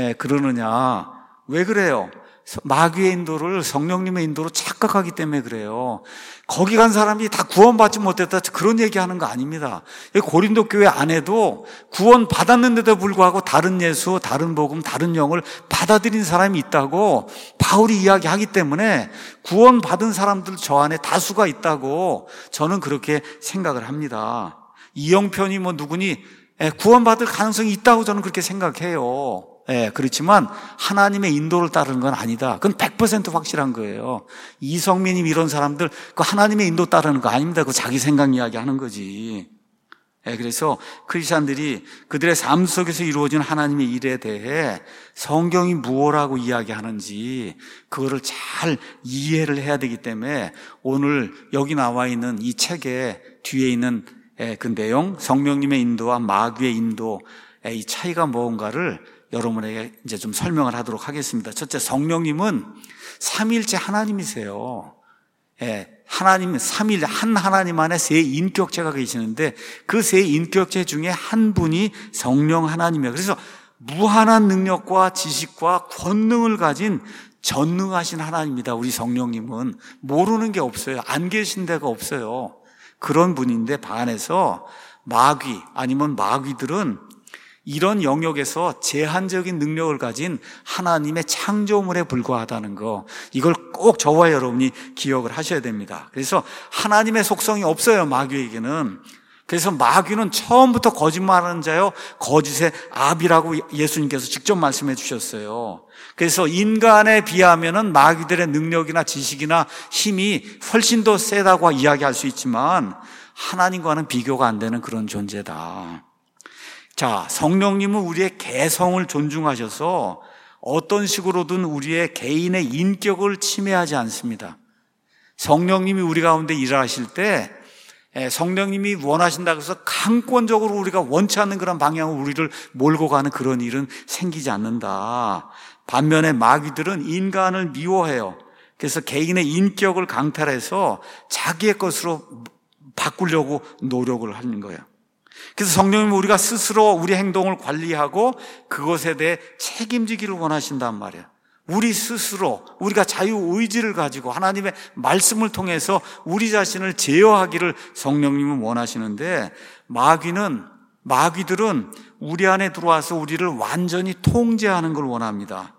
그러느냐? 왜 그래요? 마귀의 인도를 성령님의 인도로 착각하기 때문에 그래요. 거기 간 사람이 다 구원받지 못했다 그런 얘기하는 거 아닙니다. 고린도 교회 안에도 구원 받았는데도 불구하고 다른 예수, 다른 복음, 다른 영을 받아들인 사람이 있다고 바울이 이야기하기 때문에 구원받은 사람들 저 안에 다수가 있다고 저는 그렇게 생각을 합니다. 이영편이 뭐 누구니 구원받을 가능성이 있다고 저는 그렇게 생각해요. 예, 그렇지만 하나님의 인도를 따르는 건 아니다. 그건 백 퍼센트 확실한 거예요. 이성민님 이런 사람들 그 하나님의 인도 따르는 거 아닙니다. 그 자기 생각 이야기 하는 거지. 예, 그래서 크리스찬들이 그들의 삶 속에서 이루어진 하나님의 일에 대해 성경이 무엇라고 이야기하는지 그거를 잘 이해를 해야 되기 때문에 오늘 여기 나와 있는 이 책의 뒤에 있는 그 내용, 성령님의 인도와 마귀의 인도, 이 차이가 뭔가를 여러분에게 이제 좀 설명을 하도록 하겠습니다. 첫째, 성령님은 삼위일체 하나님이세요. 예, 하나님, 삼일, 한 하나님 안에 세 인격체가 계시는데 그 세 인격체 중에 한 분이 성령 하나님이에요. 그래서 무한한 능력과 지식과 권능을 가진 전능하신 하나님입니다. 우리 성령님은 모르는 게 없어요. 안 계신 데가 없어요. 그런 분인데 반해서 마귀 아니면 마귀들은 이런 영역에서 제한적인 능력을 가진 하나님의 창조물에 불과하다는 거, 이걸 꼭 저와 여러분이 기억을 하셔야 됩니다. 그래서 하나님의 속성이 없어요, 마귀에게는. 그래서 마귀는 처음부터 거짓말하는 자요, 거짓의 아비라고 예수님께서 직접 말씀해 주셨어요. 그래서 인간에 비하면은 마귀들의 능력이나 지식이나 힘이 훨씬 더 세다고 이야기할 수 있지만 하나님과는 비교가 안 되는 그런 존재다. 자, 성령님은 우리의 개성을 존중하셔서 어떤 식으로든 우리의 개인의 인격을 침해하지 않습니다. 성령님이 우리 가운데 일하실 때 성령님이 원하신다고 해서 강권적으로 우리가 원치 않는 그런 방향으로 우리를 몰고 가는 그런 일은 생기지 않는다. 반면에 마귀들은 인간을 미워해요. 그래서 개인의 인격을 강탈해서 자기의 것으로 바꾸려고 노력을 하는 거예요. 그래서 성령님은 우리가 스스로 우리 행동을 관리하고 그것에 대해 책임지기를 원하신단 말이에요. 우리 스스로 우리가 자유의지를 가지고 하나님의 말씀을 통해서 우리 자신을 제어하기를 성령님은 원하시는데 마귀는 마귀들은 우리 안에 들어와서 우리를 완전히 통제하는 걸 원합니다.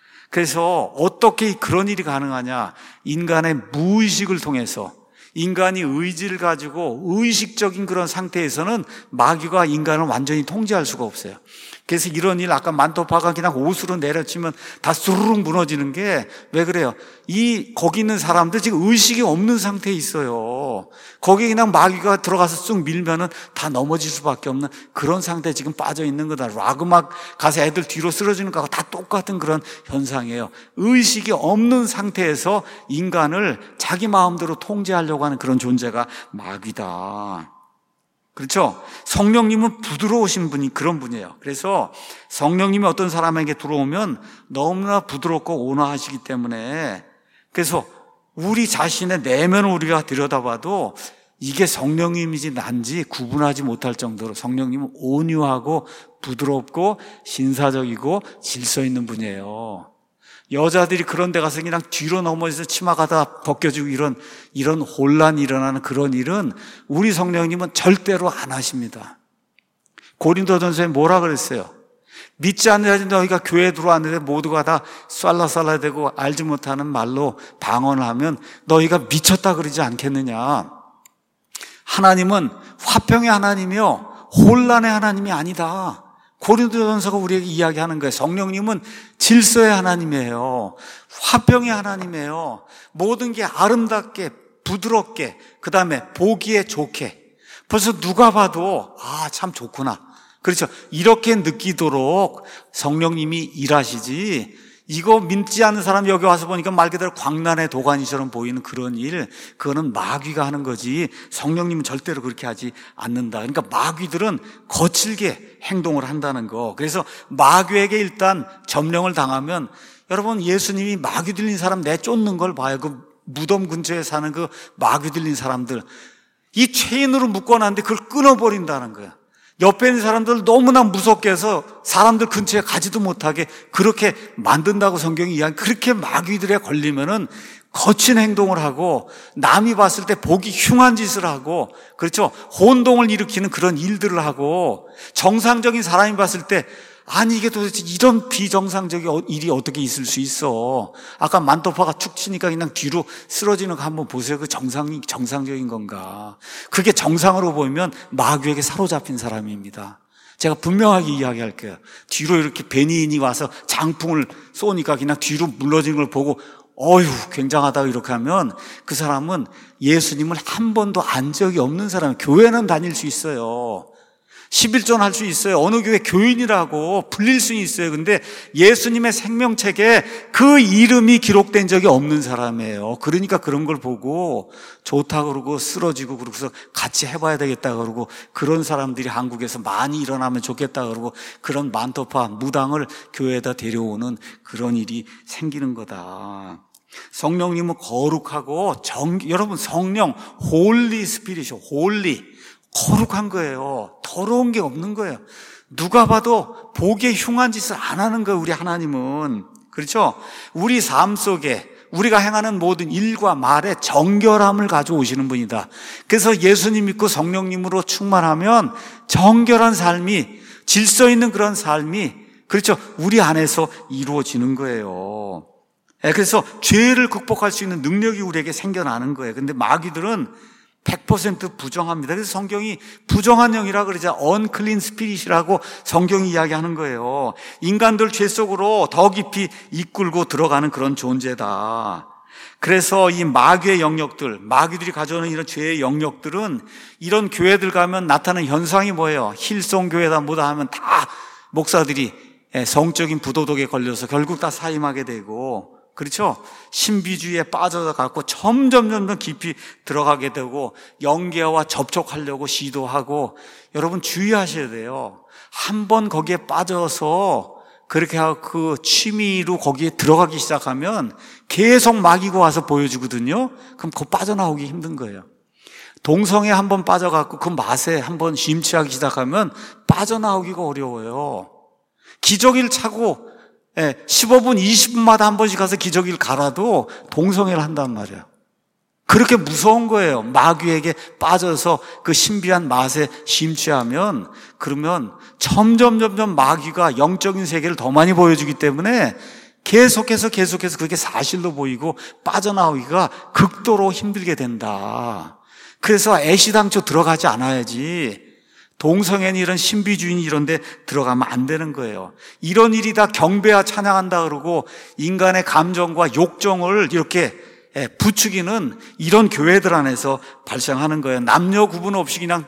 그래서 어떻게 그런 일이 가능하냐? 인간의 무의식을 통해서, 인간이 의지를 가지고 의식적인 그런 상태에서는 마귀가 인간을 완전히 통제할 수가 없어요. 그래서 이런 일, 아까 만토파가 그냥 옷으로 내려치면 다 수르륵 무너지는 게 왜 그래요? 이 거기 있는 사람들 지금 의식이 없는 상태에 있어요. 거기에 그냥 마귀가 들어가서 쑥 밀면은 다 넘어질 수밖에 없는 그런 상태에 지금 빠져 있는 거다. 락음악 가서 애들 뒤로 쓰러지는 거하고 다 똑같은 그런 현상이에요. 의식이 없는 상태에서 인간을 자기 마음대로 통제하려고 하는 그런 존재가 마귀다. 그렇죠? 성령님은 부드러우신 분이 그런 분이에요. 그래서 성령님이 어떤 사람에게 들어오면 너무나 부드럽고 온화하시기 때문에, 그래서 우리 자신의 내면을 우리가 들여다봐도 이게 성령님이지 난지 구분하지 못할 정도로 성령님은 온유하고 부드럽고 신사적이고 질서 있는 분이에요. 여자들이 그런 데 가서 그냥 뒤로 넘어져서 치마가 다 벗겨지고 이런, 이런 혼란이 일어나는 그런 일은 우리 성령님은 절대로 안 하십니다. 고린도전서에 뭐라 그랬어요? 믿지 않는 너희가 교회에 들어왔는데 모두가 다 쌀라쌀라대고 알지 못하는 말로 방언을 하면 너희가 미쳤다 그러지 않겠느냐. 하나님은 화평의 하나님이요 혼란의 하나님이 아니다. 고린도전서가 우리에게 이야기하는 거예요. 성령님은 질서의 하나님이에요. 화평의 하나님이에요. 모든 게 아름답게 부드럽게, 그 다음에 보기에 좋게. 벌써 누가 봐도 아, 참 좋구나. 그렇죠. 이렇게 느끼도록 성령님이 일하시지, 이거 믿지 않는 사람 여기 와서 보니까 말 그대로 광란의 도가니처럼 보이는 그런 일, 그거는 마귀가 하는 거지 성령님은 절대로 그렇게 하지 않는다. 그러니까 마귀들은 거칠게 행동을 한다는 거. 그래서 마귀에게 일단 점령을 당하면, 여러분 예수님이 마귀 들린 사람 내쫓는 걸 봐요. 그 무덤 근처에 사는 그 마귀 들린 사람들, 이 체인으로 묶어놨는데 그걸 끊어버린다는 거야. 옆에 있는 사람들 너무나 무섭게 해서 사람들 근처에 가지도 못하게 그렇게 만든다고 성경이 이야기. 그렇게 마귀들에 걸리면은 거친 행동을 하고 남이 봤을 때 보기 흉한 짓을 하고, 그렇죠, 혼동을 일으키는 그런 일들을 하고, 정상적인 사람이 봤을 때 아니 이게 도대체 이런 비정상적인 일이 어떻게 있을 수 있어. 아까 만토파가 툭 치니까 그냥 뒤로 쓰러지는 거 한번 보세요. 그 정상이 정상적인 건가? 그게 정상으로 보이면 마귀에게 사로잡힌 사람입니다. 제가 분명하게 이야기할게요. 뒤로 이렇게 베니인이 와서 장풍을 쏘니까 그냥 뒤로 물러진 걸 보고 어휴 굉장하다 이렇게 하면 그 사람은 예수님을 한 번도 안 적이 없는 사람. 교회는 다닐 수 있어요. 십일조는 할 수 있어요. 어느 교회 교인이라고 불릴 수 있어요. 근데 예수님의 생명책에 그 이름이 기록된 적이 없는 사람이에요. 그러니까 그런 걸 보고 좋다 그러고 쓰러지고 그러고서 같이 해봐야 되겠다 그러고, 그런 사람들이 한국에서 많이 일어나면 좋겠다 그러고 그런 만토파 무당을 교회에다 데려오는 그런 일이 생기는 거다. 성령님은 거룩하고 정, 여러분 성령 홀리 스피릿이요. 홀리 거룩한 거예요. 더러운 게 없는 거예요. 누가 봐도 보기에 흉한 짓을 안 하는 거예요, 우리 하나님은. 그렇죠? 우리 삶 속에 우리가 행하는 모든 일과 말에 정결함을 가져오시는 분이다. 그래서 예수님 믿고 성령님으로 충만하면 정결한 삶이, 질서 있는 그런 삶이, 그렇죠, 우리 안에서 이루어지는 거예요. 그래서 죄를 극복할 수 있는 능력이 우리에게 생겨나는 거예요. 근데 마귀들은 백 퍼센트 부정합니다. 그래서 성경이 부정한 영이라 그러자 unclean spirit이라고 성경이 이야기하는 거예요. 인간들 죄 속으로 더 깊이 이끌고 들어가는 그런 존재다. 그래서 이 마귀의 영역들, 마귀들이 가져오는 이런 죄의 영역들은 이런 교회들 가면 나타나는 현상이 뭐예요? 힐송 교회다 뭐다 하면 다 목사들이 성적인 부도덕에 걸려서 결국 다 사임하게 되고, 그렇죠? 신비주의에 빠져갖고 점점 점점 깊이 들어가게 되고 영계와 접촉하려고 시도하고, 여러분 주의하셔야 돼요. 한번 거기에 빠져서 그렇게 하고 그 취미로 거기에 들어가기 시작하면 계속 마귀가 와서 보여주거든요. 그럼 그거 빠져나오기 힘든 거예요. 동성애 한번 빠져갖고 그 맛에 한번 심취하기 시작하면 빠져나오기가 어려워요. 기저귀를 차고 예, 십오 분, 이십 분마다 한 번씩 가서 기저귀를 갈아도 동성애를 한단 말이에요. 그렇게 무서운 거예요. 마귀에게 빠져서 그 신비한 맛에 심취하면, 그러면 점점 점점 마귀가 영적인 세계를 더 많이 보여주기 때문에 계속해서 계속해서 그게 사실로 보이고 빠져나오기가 극도로 힘들게 된다. 그래서 애시당초 들어가지 않아야지. 동성애니 이런 신비주의니 이런 데 들어가면 안 되는 거예요. 이런 일이 다 경배와 찬양한다 그러고 인간의 감정과 욕정을 이렇게 부추기는 이런 교회들 안에서 발생하는 거예요. 남녀 구분 없이 그냥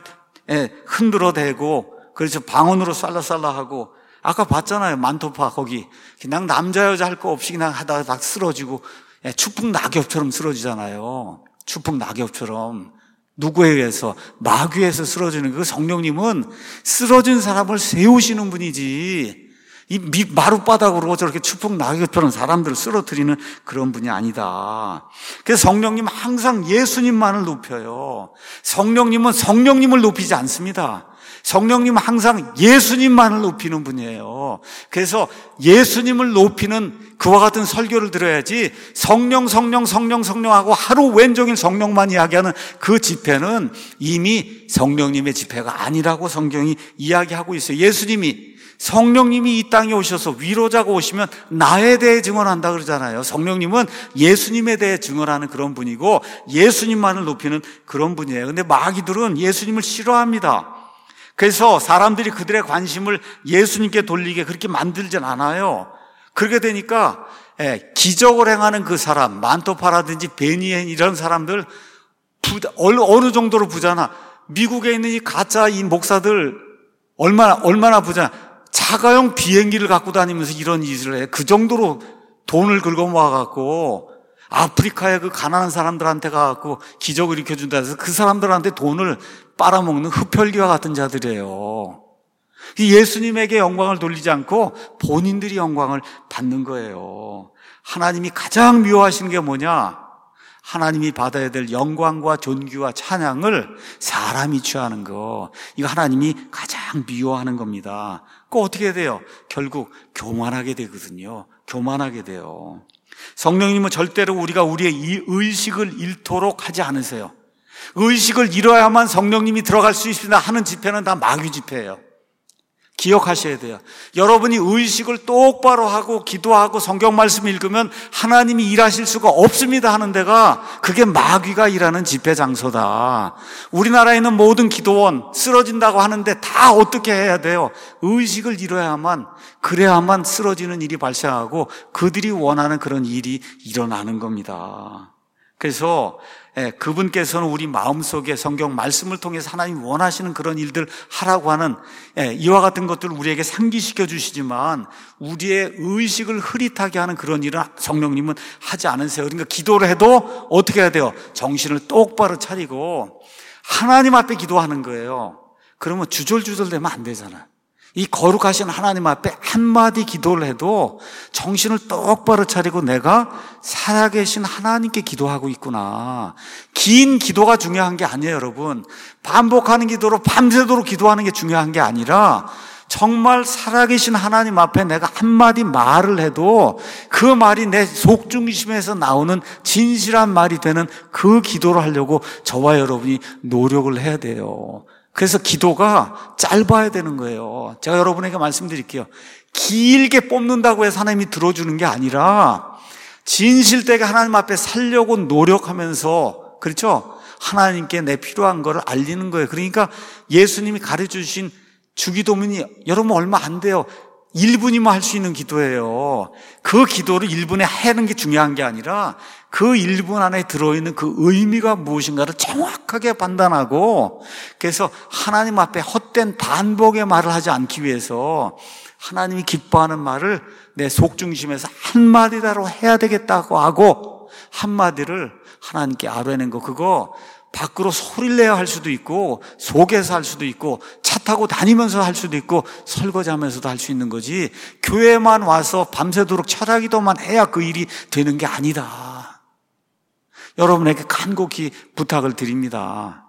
흔들어대고, 그래서 방언으로 쌀라쌀라하고, 아까 봤잖아요. 만토파 거기 그냥 남자 여자 할 거 없이 그냥 하다가 막 쓰러지고, 추풍 낙엽처럼 쓰러지잖아요. 추풍 낙엽처럼. 누구에 의해서? 마귀에서 쓰러지는 그 성령님은 쓰러진 사람을 세우시는 분이지, 이 마룻바닥으로 저렇게 추풍 낙엽처럼 사람들을 쓰러뜨리는 그런 분이 아니다. 그래서 성령님 항상 예수님만을 높여요. 성령님은 성령님을 높이지 않습니다. 성령님은 항상 예수님만을 높이는 분이에요. 그래서 예수님을 높이는 그와 같은 설교를 들어야지, 성령 성령 성령 성령하고 하루 왼종일 성령만 이야기하는 그 집회는 이미 성령님의 집회가 아니라고 성경이 이야기하고 있어요. 예수님이, 성령님이 이 땅에 오셔서 위로자가 오시면 나에 대해 증언한다 그러잖아요. 성령님은 예수님에 대해 증언하는 그런 분이고 예수님만을 높이는 그런 분이에요. 근데 마귀들은 예수님을 싫어합니다. 그래서 사람들이 그들의 관심을 예수님께 돌리게 그렇게 만들진 않아요. 그렇게 되니까 기적을 행하는 그 사람, 만토파라든지 베니엔 이런 사람들 부자, 어느 정도로 부자나, 미국에 있는 이 가짜 이 목사들 얼마나 얼마나 부자, 자가용 비행기를 갖고 다니면서 이런 일을 해. 그 정도로 돈을 긁어 모아갖고 아프리카의 그 가난한 사람들한테 가갖고 기적을 일으켜준다 해서 그 사람들한테 돈을 빨아먹는 흡혈귀와 같은 자들이에요. 예수님에게 영광을 돌리지 않고 본인들이 영광을 받는 거예요. 하나님이 가장 미워하시는 게 뭐냐? 하나님이 받아야 될 영광과 존귀와 찬양을 사람이 취하는 거, 이거 하나님이 가장 미워하는 겁니다. 그 어떻게 돼요? 결국 교만하게 되거든요. 교만하게 돼요. 성령님은 절대로 우리가 우리의 이 의식을 잃도록 하지 않으세요. 의식을 잃어야만 성령님이 들어갈 수 있습니다 하는 집회는 다 마귀 집회예요. 기억하셔야 돼요. 여러분이 의식을 똑바로 하고 기도하고 성경 말씀 읽으면 하나님이 일하실 수가 없습니다 하는 데가, 그게 마귀가 일하는 집회 장소다. 우리나라에 있는 모든 기도원 쓰러진다고 하는데 다 어떻게 해야 돼요? 의식을 잃어야만, 그래야만 쓰러지는 일이 발생하고 그들이 원하는 그런 일이 일어나는 겁니다. 그래서 예, 그분께서는 우리 마음속에 성경 말씀을 통해서 하나님 원하시는 그런 일들 하라고 하는, 예, 이와 같은 것들을 우리에게 상기시켜 주시지만 우리의 의식을 흐릿하게 하는 그런 일은 성령님은 하지 않으세요. 그러니까 기도를 해도 어떻게 해야 돼요? 정신을 똑바로 차리고 하나님 앞에 기도하는 거예요. 그러면 주절주절 되면 안 되잖아요. 이 거룩하신 하나님 앞에 한마디 기도를 해도 정신을 똑바로 차리고 내가 살아계신 하나님께 기도하고 있구나. 긴 기도가 중요한 게 아니에요, 여러분. 반복하는 기도로 밤새도록 기도하는 게 중요한 게 아니라 정말 살아계신 하나님 앞에 내가 한마디 말을 해도 그 말이 내 속중심에서 나오는 진실한 말이 되는 그 기도를 하려고 저와 여러분이 노력을 해야 돼요. 그래서 기도가 짧아야 되는 거예요. 제가 여러분에게 말씀드릴게요. 길게 뽑는다고 해서 하나님이 들어주는 게 아니라 진실되게 하나님 앞에 살려고 노력하면서, 그렇죠? 하나님께 내 필요한 거를 알리는 거예요. 그러니까 예수님이 가르쳐 주신 주기도문이 여러분 얼마 안 돼요. 일 분이면 할 수 있는 기도예요. 그 기도를 일 분에 하는 게 중요한 게 아니라 그 일 분 안에 들어있는 그 의미가 무엇인가를 정확하게 판단하고, 그래서 하나님 앞에 헛된 반복의 말을 하지 않기 위해서 하나님이 기뻐하는 말을 내 속중심에서 한마디다로 해야 되겠다고 하고 한마디를 하나님께 아뢰는 거, 그거 밖으로 소리를 내야 할 수도 있고 속에서 할 수도 있고 차 타고 다니면서 할 수도 있고 설거지하면서도 할 수 있는 거지, 교회만 와서 밤새도록 철학기도만 해야 그 일이 되는 게 아니다. 여러분에게 간곡히 부탁을 드립니다.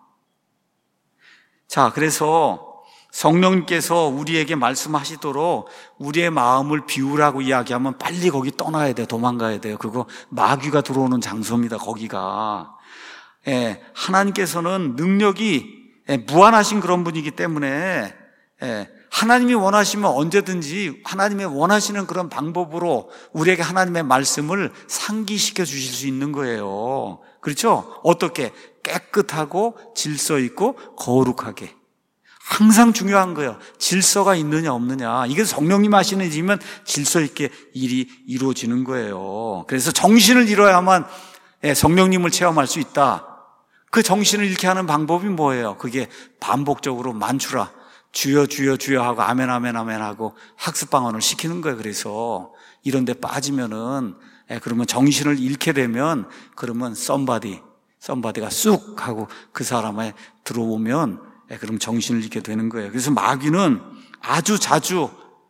자, 그래서 성령님께서 우리에게 말씀하시도록 우리의 마음을 비우라고 이야기하면 빨리 거기 떠나야 돼요. 도망가야 돼요. 그거 마귀가 들어오는 장소입니다. 거기가. 예, 하나님께서는 능력이 예, 무한하신 그런 분이기 때문에 예, 하나님이 원하시면 언제든지 하나님의 원하시는 그런 방법으로 우리에게 하나님의 말씀을 상기시켜 주실 수 있는 거예요. 그렇죠? 어떻게? 깨끗하고 질서 있고 거룩하게. 항상 중요한 거예요. 질서가 있느냐 없느냐. 이게 성령님 하시는 일이면 질서 있게 일이 이루어지는 거예요. 그래서 정신을 잃어야만 성령님을 체험할 수 있다. 그 정신을 잃게 하는 방법이 뭐예요? 그게 반복적으로 만추라, 주여 주여 주여 하고 아멘 아멘 아멘 하고 학습방언을 시키는 거예요. 그래서 이런 데 빠지면은 그러면 정신을 잃게 되면 그러면 somebody, somebody가 쑥 하고 그 사람에 들어오면 그럼 정신을 잃게 되는 거예요. 그래서 마귀는 아주 자주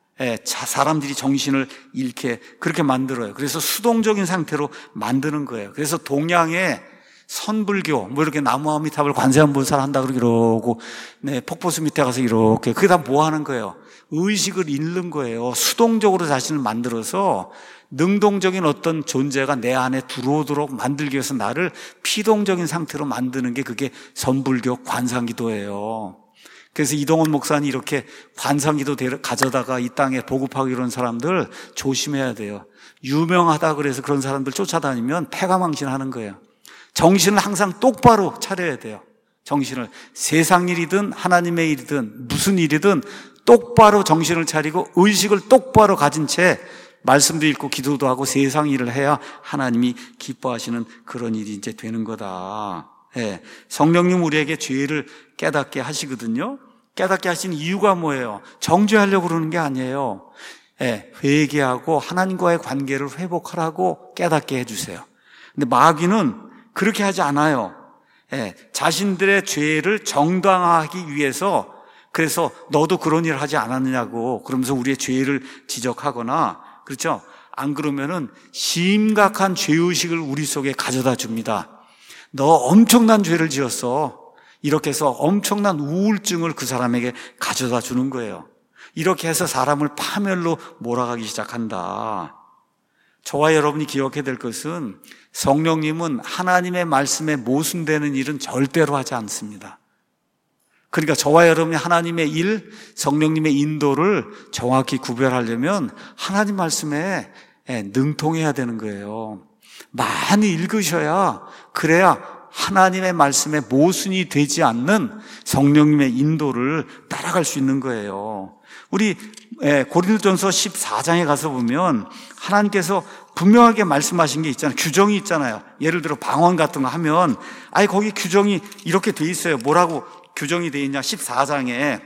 사람들이 정신을 잃게 그렇게 만들어요. 그래서 수동적인 상태로 만드는 거예요. 그래서 동양의 선불교, 뭐 이렇게 나무 아미탑을 관세음보살 한다 그러고, 네, 폭포수 밑에 가서 이렇게, 그게 다 뭐 하는 거예요? 의식을 잃는 거예요. 수동적으로 자신을 만들어서 능동적인 어떤 존재가 내 안에 들어오도록 만들기 위해서 나를 피동적인 상태로 만드는 게 그게 선불교 관상기도예요. 그래서 이동원 목사님 이렇게 관상기도 가져다가 이 땅에 보급하고 이런 사람들 조심해야 돼요. 유명하다 그래서 그런 사람들 쫓아다니면 패가망신하는 거예요. 정신을 항상 똑바로 차려야 돼요. 정신을 세상 일이든 하나님의 일이든 무슨 일이든 똑바로 정신을 차리고 의식을 똑바로 가진 채 말씀도 읽고 기도도 하고 세상 일을 해야 하나님이 기뻐하시는 그런 일이 이제 되는 거다. 예. 성령님 우리에게 죄를 깨닫게 하시거든요. 깨닫게 하신 이유가 뭐예요? 정죄하려고 그러는 게 아니에요. 예. 회개하고 하나님과의 관계를 회복하라고 깨닫게 해주세요. 근데 마귀는 그렇게 하지 않아요. 예, 자신들의 죄를 정당화하기 위해서 그래서 너도 그런 일을 하지 않았느냐고 그러면서 우리의 죄를 지적하거나 그렇죠? 안 그러면은 심각한 죄의식을 우리 속에 가져다 줍니다. 너 엄청난 죄를 지었어. 이렇게 해서 엄청난 우울증을 그 사람에게 가져다 주는 거예요. 이렇게 해서 사람을 파멸로 몰아가기 시작한다. 저와 여러분이 기억해야 될 것은 성령님은 하나님의 말씀에 모순되는 일은 절대로 하지 않습니다. 그러니까 저와 여러분이 하나님의 일, 성령님의 인도를 정확히 구별하려면 하나님 말씀에 능통해야 되는 거예요. 많이 읽으셔야 그래야 하나님의 말씀에 모순이 되지 않는 성령님의 인도를 따라갈 수 있는 거예요. 우리 고린도전서 십사 장에 가서 보면 하나님께서 분명하게 말씀하신 게 있잖아요. 규정이 있잖아요. 예를 들어 방언 같은 거 하면 아니 거기 규정이 이렇게 돼 있어요. 뭐라고 규정이 돼 있냐? 십사 장에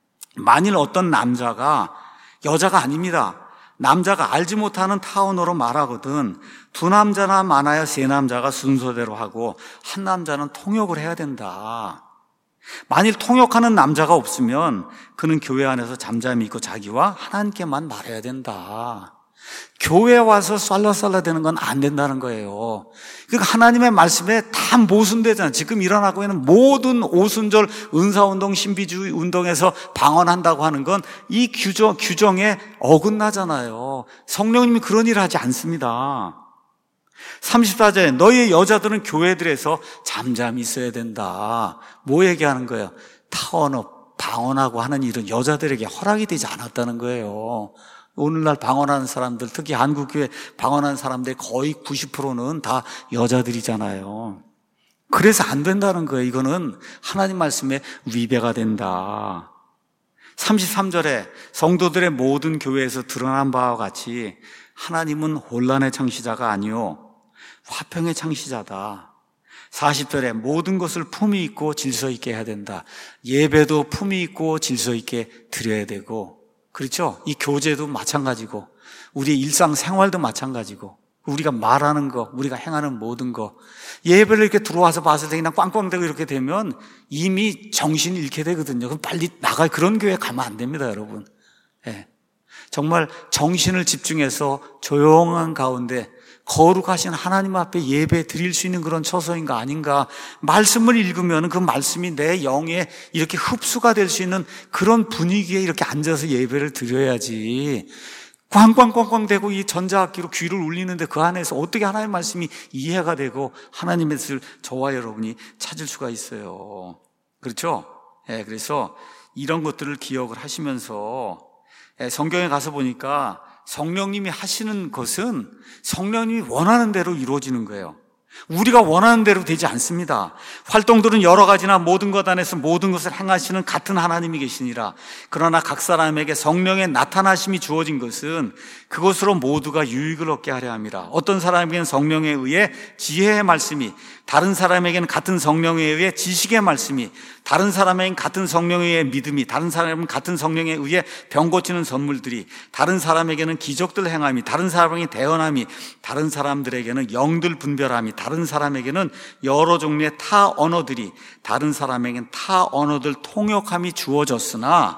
만일 어떤 남자가 여자가 아닙니다. 남자가 알지 못하는 타언어로 말하거든 두 남자나 많아야 세 남자가 순서대로 하고 한 남자는 통역을 해야 된다. 만일 통역하는 남자가 없으면 그는 교회 안에서 잠잠히 있고 자기와 하나님께만 말해야 된다. 교회 와서 쌀라쌀라 되는 건 안 된다는 거예요. 그러니까 하나님의 말씀에 다 모순되잖아요. 지금 일어나고 있는 모든 오순절 은사운동 신비주의 운동에서 방언한다고 하는 건 이 규정, 규정에 어긋나잖아요. 성령님이 그런 일을 하지 않습니다. 삼십사 절에 너희 여자들은 교회들에서 잠잠히 있어야 된다. 뭐 얘기하는 거예요? 타언어, 방언하고 하는 일은 여자들에게 허락이 되지 않았다는 거예요. 오늘날 방언하는 사람들, 특히 한국교회 방언하는 사람들의 거의 구십 퍼센트는 다 여자들이잖아요. 그래서 안 된다는 거예요. 이거는 하나님 말씀에 위배가 된다. 삼십삼 절에 성도들의 모든 교회에서 드러난 바와 같이 하나님은 혼란의 창시자가 아니요 화평의 창시자다. 사십 절에 모든 것을 품위 있고 질서 있게 해야 된다. 예배도 품위 있고 질서 있게 드려야 되고, 그렇죠? 이 교제도 마찬가지고 우리의 일상생활도 마찬가지고 우리가 말하는 거, 우리가 행하는 모든 거, 예배를 이렇게 들어와서 봤을 때 그냥 꽝꽝대고 이렇게 되면 이미 정신이 잃게 되거든요. 그럼 빨리 나가. 그런 교회 가면 안 됩니다, 여러분. 예. 정말 정신을 집중해서 조용한 가운데 거룩하신 하나님 앞에 예배 드릴 수 있는 그런 처소인가 아닌가. 말씀을 읽으면 그 말씀이 내 영에 이렇게 흡수가 될 수 있는 그런 분위기에 이렇게 앉아서 예배를 드려야지. 꽝꽝꽝꽝 대고 이 전자악기로 귀를 울리는데 그 안에서 어떻게 하나님의 말씀이 이해가 되고 하나님의 뜻을 저와 여러분이 찾을 수가 있어요. 그렇죠? 예, 그래서 이런 것들을 기억을 하시면서 예, 성경에 가서 보니까 성령님이 하시는 것은 성령님이 원하는 대로 이루어지는 거예요. 우리가 원하는 대로 되지 않습니다. 활동들은 여러 가지나 모든 것 안에서 모든 것을 행하시는 같은 하나님이 계시니라. 그러나 각 사람에게 성령의 나타나심이 주어진 것은 그것으로 모두가 유익을 얻게 하려 함이라. 어떤 사람에게는 성령에 의해 지혜의 말씀이, 다른 사람에게는 같은 성령에 의해 지식의 말씀이, 다른 사람에게는 같은 성령에 의해 믿음이, 다른 사람은 같은 성령에 의해 병 고치는 선물들이, 다른 사람에게는 기적들 행함이, 다른 사람에게는 대언함이, 다른 사람들에게는 영들 분별함이, 다른 사람에게는 여러 종류의 타 언어들이, 다른 사람에게는 타 언어들 통역함이 주어졌으나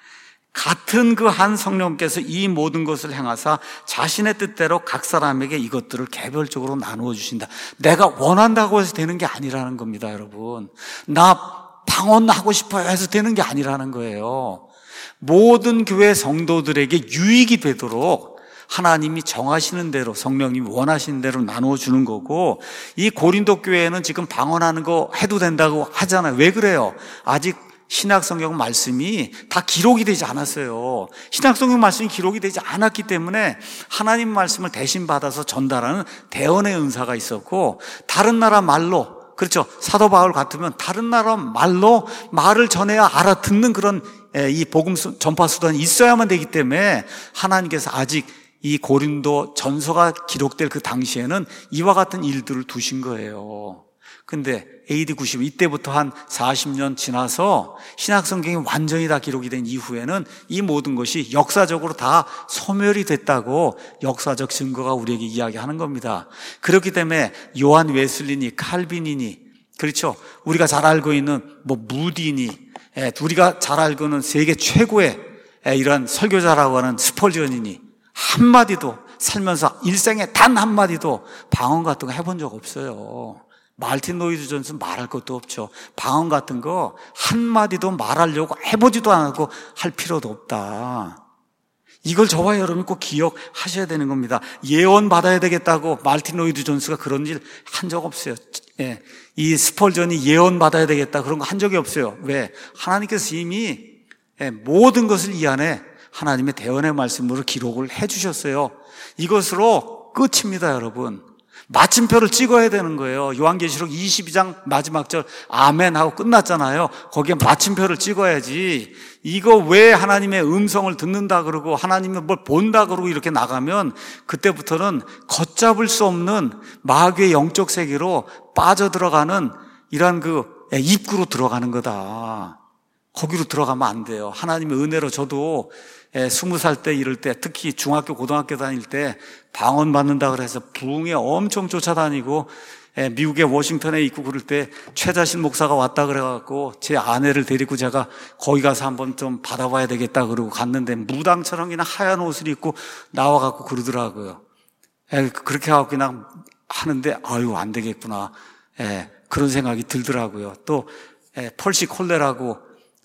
같은 그 한 성령께서 이 모든 것을 행하사 자신의 뜻대로 각 사람에게 이것들을 개별적으로 나누어 주신다. 내가 원한다고 해서 되는 게 아니라는 겁니다, 여러분. 나 방언하고 싶어요 해서 되는 게 아니라는 거예요. 모든 교회 성도들에게 유익이 되도록 하나님이 정하시는 대로, 성령님이 원하시는 대로 나누어 주는 거고, 이 고린도 교회는 지금 방언하는 거 해도 된다고 하잖아요. 왜 그래요? 아직 신약성경 말씀이 다 기록이 되지 않았어요. 신약성경 말씀이 기록이 되지 않았기 때문에 하나님 말씀을 대신 받아서 전달하는 대언의 은사가 있었고, 다른 나라 말로, 그렇죠, 사도 바울 같으면 다른 나라 말로 말을 전해야 알아듣는 그런 이 복음 전파 수단이 있어야만 되기 때문에 하나님께서 아직 이 고린도 전서가 기록될 그 당시에는 이와 같은 일들을 두신 거예요. 근데 에이디 구십, 이때부터 한 사십 년 지나서 신약성경이 완전히 다 기록이 된 이후에는 이 모든 것이 역사적으로 다 소멸이 됐다고 역사적 증거가 우리에게 이야기하는 겁니다. 그렇기 때문에 요한 웨슬리니, 칼빈이니, 그렇죠, 우리가 잘 알고 있는 뭐 무디니, 우리가 잘 알고 있는 세계 최고의 이런 설교자라고 하는 스펄전이니 한마디도 살면서 일생에 단 한마디도 방언 같은 거 해본 적 없어요. 말틴 로이드 존슨 말할 것도 없죠. 방언 같은 거 한마디도 말하려고 해보지도 않고 할 필요도 없다. 이걸 저와 여러분이 꼭 기억하셔야 되는 겁니다. 예언 받아야 되겠다고 말틴 로이드 존스가 그런 일 한 적 없어요. 예. 이 스펄전이 예언 받아야 되겠다 그런 거 한 적이 없어요. 왜? 하나님께서 이미 모든 것을 이 안에 하나님의 대언의 말씀으로 기록을 해주셨어요. 이것으로 끝입니다, 여러분. 마침표를 찍어야 되는 거예요. 요한계시록 이십이 장 마지막 절 아멘 하고 끝났잖아요. 거기에 마침표를 찍어야지. 이거 왜 하나님의 음성을 듣는다 그러고 하나님의 뭘 본다 그러고 이렇게 나가면 그때부터는 걷잡을 수 없는 마귀의 영적 세계로 빠져들어가는 이런 그 입구로 들어가는 거다. 거기로 들어가면 안 돼요. 하나님의 은혜로 저도 스무 살 때 이럴 때, 특히 중학교 고등학교 다닐 때 방언 받는다 그래서 부흥에 엄청 쫓아다니고 미국의 워싱턴에 있고 그럴 때 최자신 목사가 왔다 그래갖고 제 아내를 데리고 제가 거기 가서 한번 좀 받아봐야 되겠다 그러고 갔는데 무당처럼 그냥 하얀 옷을 입고 나와갖고 그러더라고요. 그렇게 하고 그냥 하는데 아유 안 되겠구나, 그런 생각이 들더라고요. 또 펄시 콜레라고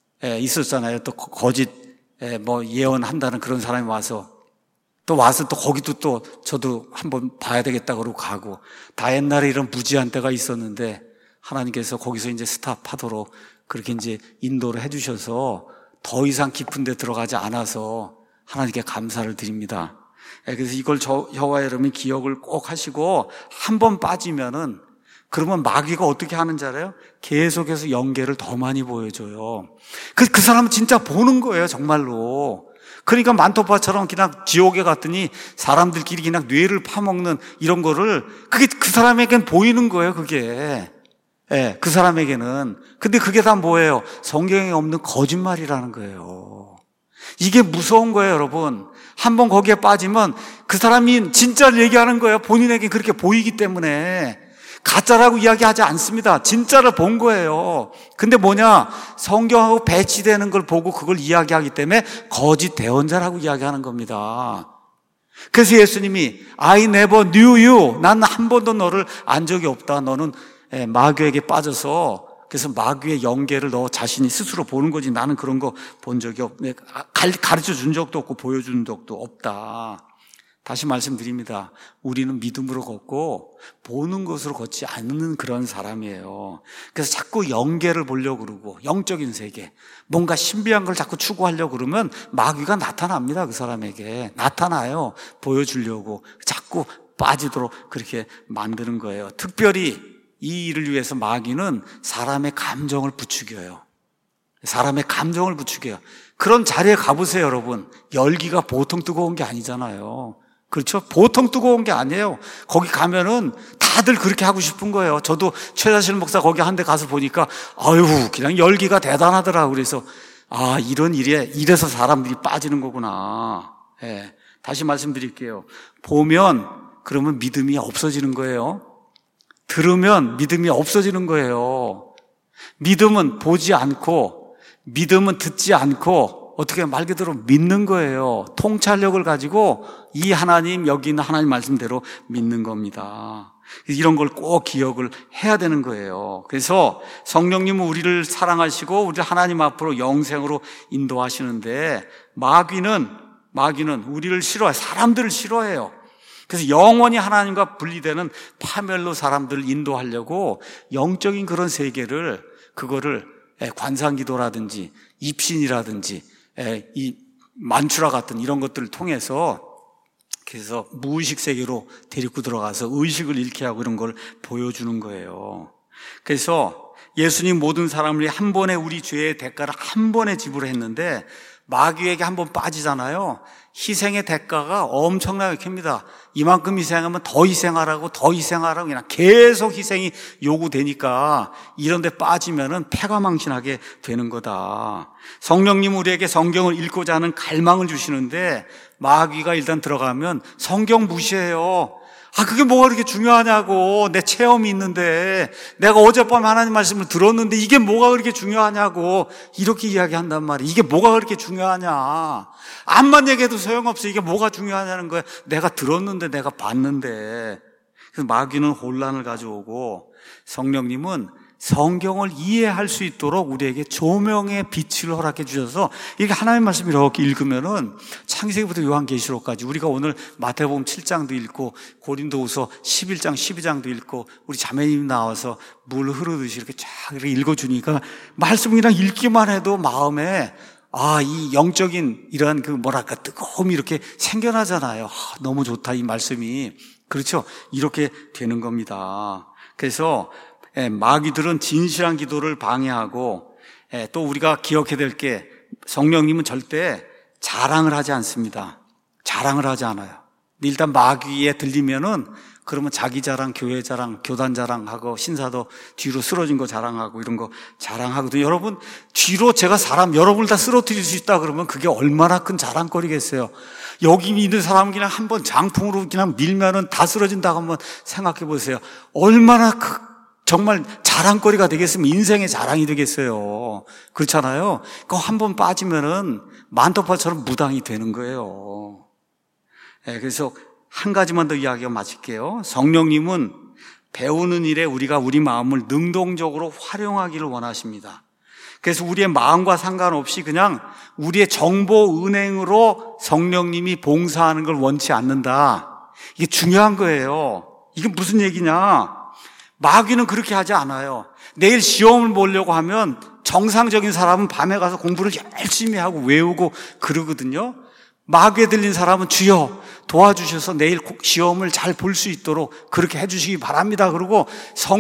있었잖아요. 또 거짓 뭐 예언한다는 그런 사람이 와서 또 와서 또 거기도 또 저도 한번 봐야 되겠다 그러고 가고, 다 옛날에 이런 무지한 때가 있었는데 하나님께서 거기서 이제 스탑하도록 그렇게 이제 인도를 해주셔서 더 이상 깊은 데 들어가지 않아서 하나님께 감사를 드립니다. 그래서 이걸 저, 저와 여러분이 기억을 꼭 하시고, 한번 빠지면은 그러면 마귀가 어떻게 하는지 알아요? 계속해서 연계를 더 많이 보여줘요. 그, 그 사람은 진짜 보는 거예요, 정말로. 그러니까 만토파처럼 그냥 지옥에 갔더니 사람들끼리 그냥 뇌를 파먹는 이런 거를, 그게 그 사람에겐 보이는 거예요, 그게. 예, 그 사람에게는. 근데 그게 다 뭐예요? 성경에 없는 거짓말이라는 거예요. 이게 무서운 거예요, 여러분. 한번 거기에 빠지면 그 사람이 진짜를 얘기하는 거예요. 본인에게 그렇게 보이기 때문에. 가짜라고 이야기하지 않습니다. 진짜를 본 거예요. 근데 뭐냐? 성경하고 배치되는 걸 보고 그걸 이야기하기 때문에 거짓 대언자라고 이야기하는 겁니다. 그래서 예수님이 I never knew you, 난 한 번도 너를 안 적이 없다. 너는 마귀에게 빠져서, 그래서 마귀의 연계를 너 자신이 스스로 보는 거지 나는 그런 거 본 적이 없, 가르쳐 준 적도 없고 보여준 적도 없다. 다시 말씀드립니다. 우리는 믿음으로 걷고 보는 것으로 걷지 않는 그런 사람이에요. 그래서 자꾸 연계를 보려고 그러고, 영적인 세계, 뭔가 신비한 걸 자꾸 추구하려고 그러면 마귀가 나타납니다. 그 사람에게 나타나요. 보여주려고 자꾸 빠지도록 그렇게 만드는 거예요. 특별히 이 일을 위해서 마귀는 사람의 감정을 부추겨요. 사람의 감정을 부추겨요. 그런 자리에 가보세요, 여러분. 열기가 보통 뜨거운 게 아니잖아요. 그렇죠? 보통 뜨거운 게 아니에요. 거기 가면은 다들 그렇게 하고 싶은 거예요. 저도 최자실 목사 거기 한 대 가서 보니까 아유, 그냥 열기가 대단하더라고요. 그래서 아, 이런 일에 이래서 사람들이 빠지는 거구나. 예. 다시 말씀드릴게요. 보면 그러면 믿음이 없어지는 거예요. 들으면 믿음이 없어지는 거예요. 믿음은 보지 않고, 믿음은 듣지 않고, 어떻게 말 그대로 믿는 거예요. 통찰력을 가지고 이 하나님, 여기 있는 하나님 말씀대로 믿는 겁니다. 이런 걸 꼭 기억을 해야 되는 거예요. 그래서 성령님은 우리를 사랑하시고 우리를 하나님 앞으로 영생으로 인도하시는데, 마귀는 마귀는 우리를 싫어해요. 사람들을 싫어해요. 그래서 영원히 하나님과 분리되는 파멸로 사람들을 인도하려고 영적인 그런 세계를, 그거를 관상기도라든지 입신이라든지 이 만추라 같은 이런 것들을 통해서, 그래서 무의식 세계로 데리고 들어가서 의식을 잃게 하고 이런 걸 보여주는 거예요. 그래서 예수님 모든 사람을 위해 한 번에 우리 죄의 대가를 한 번에 지불했는데, 마귀에게 한 번 빠지잖아요. 희생의 대가가 엄청나게 큽니다. 이만큼 희생하면 더 희생하라고, 더 희생하라고 그냥 계속 희생이 요구되니까 이런 데 빠지면은 패가망신하게 되는 거다. 성령님 우리에게 성경을 읽고자 하는 갈망을 주시는데, 마귀가 일단 들어가면 성경 무시해요. 아, 그게 뭐가 그렇게 중요하냐고. 내 체험이 있는데, 내가 어젯밤에 하나님 말씀을 들었는데 이게 뭐가 그렇게 중요하냐고. 이렇게 이야기한단 말이에요. 이게 뭐가 그렇게 중요하냐. 암만 얘기해도 소용없어. 이게 뭐가 중요하냐는 거야. 내가 들었는데, 내가 봤는데. 그래서 마귀는 혼란을 가져오고, 성령님은 성경을 이해할 수 있도록 우리에게 조명의 빛을 허락해 주셔서, 이게 하나님의 말씀 이렇게 읽으면은 창세기부터 요한계시록까지, 우리가 오늘 마태복음 칠 장도 읽고 고린도후서 십일 장 십이 장도 읽고 우리 자매님 나와서 물 흐르듯이 이렇게 쫙 이렇게 읽어주니까 말씀 그냥 읽기만 해도 마음에 아, 이 영적인 이러한 그 뭐랄까 뜨거움이 이렇게 생겨나잖아요. 아, 너무 좋다 이 말씀이. 그렇죠? 이렇게 되는 겁니다. 그래서 예, 마귀들은 진실한 기도를 방해하고, 예, 또 우리가 기억해야 될 게, 성령님은 절대 자랑을 하지 않습니다. 자랑을 하지 않아요. 일단 마귀에 들리면은 그러면 자기 자랑, 교회 자랑, 교단 자랑하고 신사도 뒤로 쓰러진 거 자랑하고 이런 거 자랑하거든요. 여러분, 뒤로 제가 사람 여러분을 다 쓰러뜨릴 수 있다 그러면 그게 얼마나 큰 자랑거리겠어요. 여기 있는 사람 그냥 한번 장풍으로 그냥 밀면은 다 쓰러진다고 한번 생각해 보세요. 얼마나 크, 정말 자랑거리가 되겠으면 인생의 자랑이 되겠어요. 그렇잖아요. 그거 한번 빠지면은 만토파처럼 무당이 되는 거예요. 네, 그래서 한 가지만 더 이야기하고 마칠게요. 성령님은 배우는 일에 우리가 우리 마음을 능동적으로 활용하기를 원하십니다. 그래서 우리의 마음과 상관없이 그냥 우리의 정보 은행으로 성령님이 봉사하는 걸 원치 않는다. 이게 중요한 거예요. 이게 무슨 얘기냐? 마귀는 그렇게 하지 않아요. 내일 시험을 보려고 하면 정상적인 사람은 밤에 가서 공부를 열심히 하고 외우고 그러거든요. 마귀에 들린 사람은 주여 도와주셔서 내일 시험을 잘 볼 수 있도록 그렇게 해주시기 바랍니다. 그리고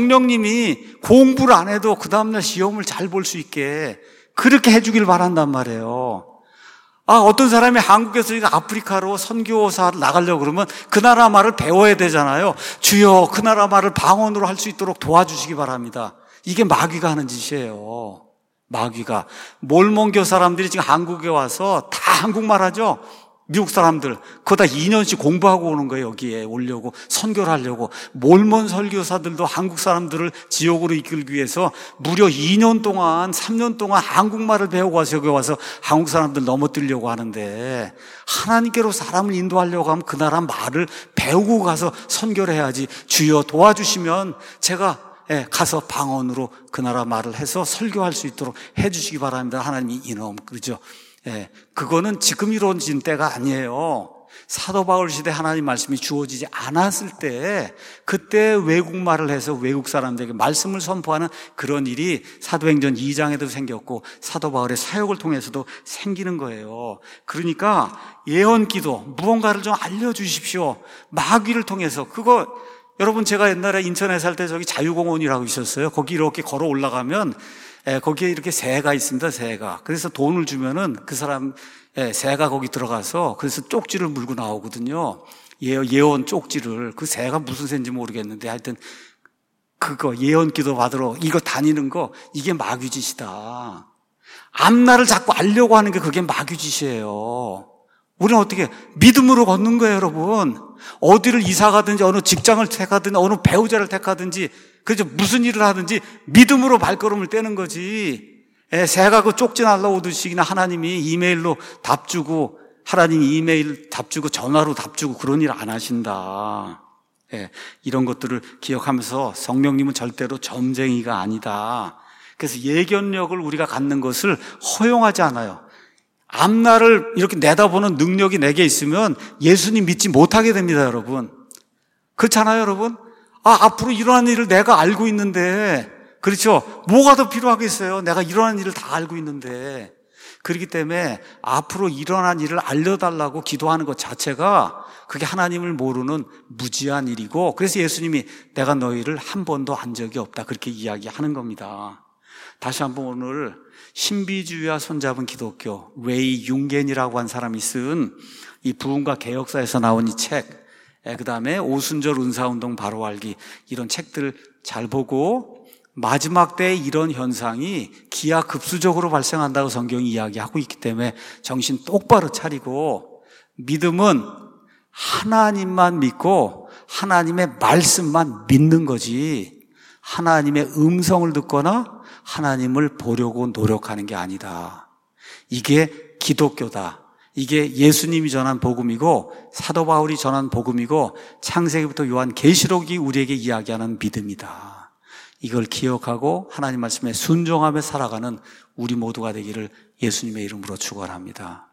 성령님이 공부를 안 해도 그 다음날 시험을 잘 볼 수 있게 그렇게 해주길 바란단 말이에요. 아, 어떤 사람이 한국에서 아프리카로 선교사 나가려고 그러면 그 나라 말을 배워야 되잖아요. 주여 그 나라 말을 방언으로 할 수 있도록 도와주시기 바랍니다. 이게 마귀가 하는 짓이에요. 마귀가. 몰몬교 사람들이 지금 한국에 와서 다 한국말 하죠. 미국 사람들 그거 다 이 년씩 공부하고 오는 거예요. 여기에 오려고 선교를 하려고. 몰몬 설교사들도 한국 사람들을 지옥으로 이끌기 위해서 무려 이 년 동안 삼 년 동안 한국말을 배우고 와서 여기 와서 한국 사람들 넘어뜨리려고 하는데, 하나님께로 사람을 인도하려고 하면 그 나라 말을 배우고 가서 선교를 해야지. 주여 도와주시면 제가 예, 가서 방언으로 그 나라 말을 해서 설교할 수 있도록 해주시기 바랍니다. 하나님이 이놈, 그러죠. 예, 그거는 지금 이루어진 때가 아니에요. 사도 바울 시대 하나님 말씀이 주어지지 않았을 때 그때 외국말을 해서 외국 사람들에게 말씀을 선포하는 그런 일이 사도행전 이 장에도 생겼고 사도 바울의 사역을 통해서도 생기는 거예요. 그러니까 예언기도 무언가를 좀 알려주십시오. 마귀를 통해서. 그거 여러분, 제가 옛날에 인천에 살 때 저기 자유공원이라고 있었어요. 거기 이렇게 걸어 올라가면 예, 거기에 이렇게 새가 있습니다. 새가. 그래서 돈을 주면은 그 사람 예, 새가 거기 들어가서 그래서 쪽지를 물고 나오거든요. 예, 예언 쪽지를. 그 새가 무슨 새인지 모르겠는데 하여튼 그거 예언 기도 받으러 이거 다니는 거 이게 마귀짓이다. 앞날을 자꾸 알려고 하는 게 그게 마귀짓이에요. 우리는 어떻게 믿음으로 걷는 거예요, 여러분. 어디를 이사 가든지 어느 직장을 택하든지 어느 배우자를 택하든지 그래서 무슨 일을 하든지 믿음으로 발걸음을 떼는 거지. 예, 새가 그 쪽지 날라오듯이나 하나님이 이메일로 답 주고 하나님이 이메일 답 주고 전화로 답 주고 그런 일 안 하신다. 예, 이런 것들을 기억하면서 성령님은 절대로 점쟁이가 아니다. 그래서 예견력을 우리가 갖는 것을 허용하지 않아요. 앞날을 이렇게 내다보는 능력이 내게 있으면 예수님 믿지 못하게 됩니다, 여러분. 그렇잖아요, 여러분? 아, 앞으로 일어난 일을 내가 알고 있는데, 그렇죠? 뭐가 더 필요하겠어요? 내가 일어난 일을 다 알고 있는데. 그렇기 때문에 앞으로 일어난 일을 알려달라고 기도하는 것 자체가 그게 하나님을 모르는 무지한 일이고, 그래서 예수님이 내가 너희를 한 번도 한 적이 없다 그렇게 이야기하는 겁니다. 다시 한번 오늘 신비주의와 손잡은 기독교 웨이 융겐이라고 한 사람이 쓴 이 부흥과 개혁사에서 나온 이 책, 그 다음에 오순절 은사운동 바로 알기, 이런 책들을 잘 보고 마지막 때에 이런 현상이 기하급수적으로 발생한다고 성경이 이야기하고 있기 때문에 정신 똑바로 차리고 믿음은 하나님만 믿고 하나님의 말씀만 믿는 거지 하나님의 음성을 듣거나 하나님을 보려고 노력하는 게 아니다. 이게 기독교다. 이게 예수님이 전한 복음이고 사도 바울이 전한 복음이고 창세기부터 요한계시록이 우리에게 이야기하는 믿음이다. 이걸 기억하고 하나님 말씀에 순종하며 살아가는 우리 모두가 되기를 예수님의 이름으로 축원합니다.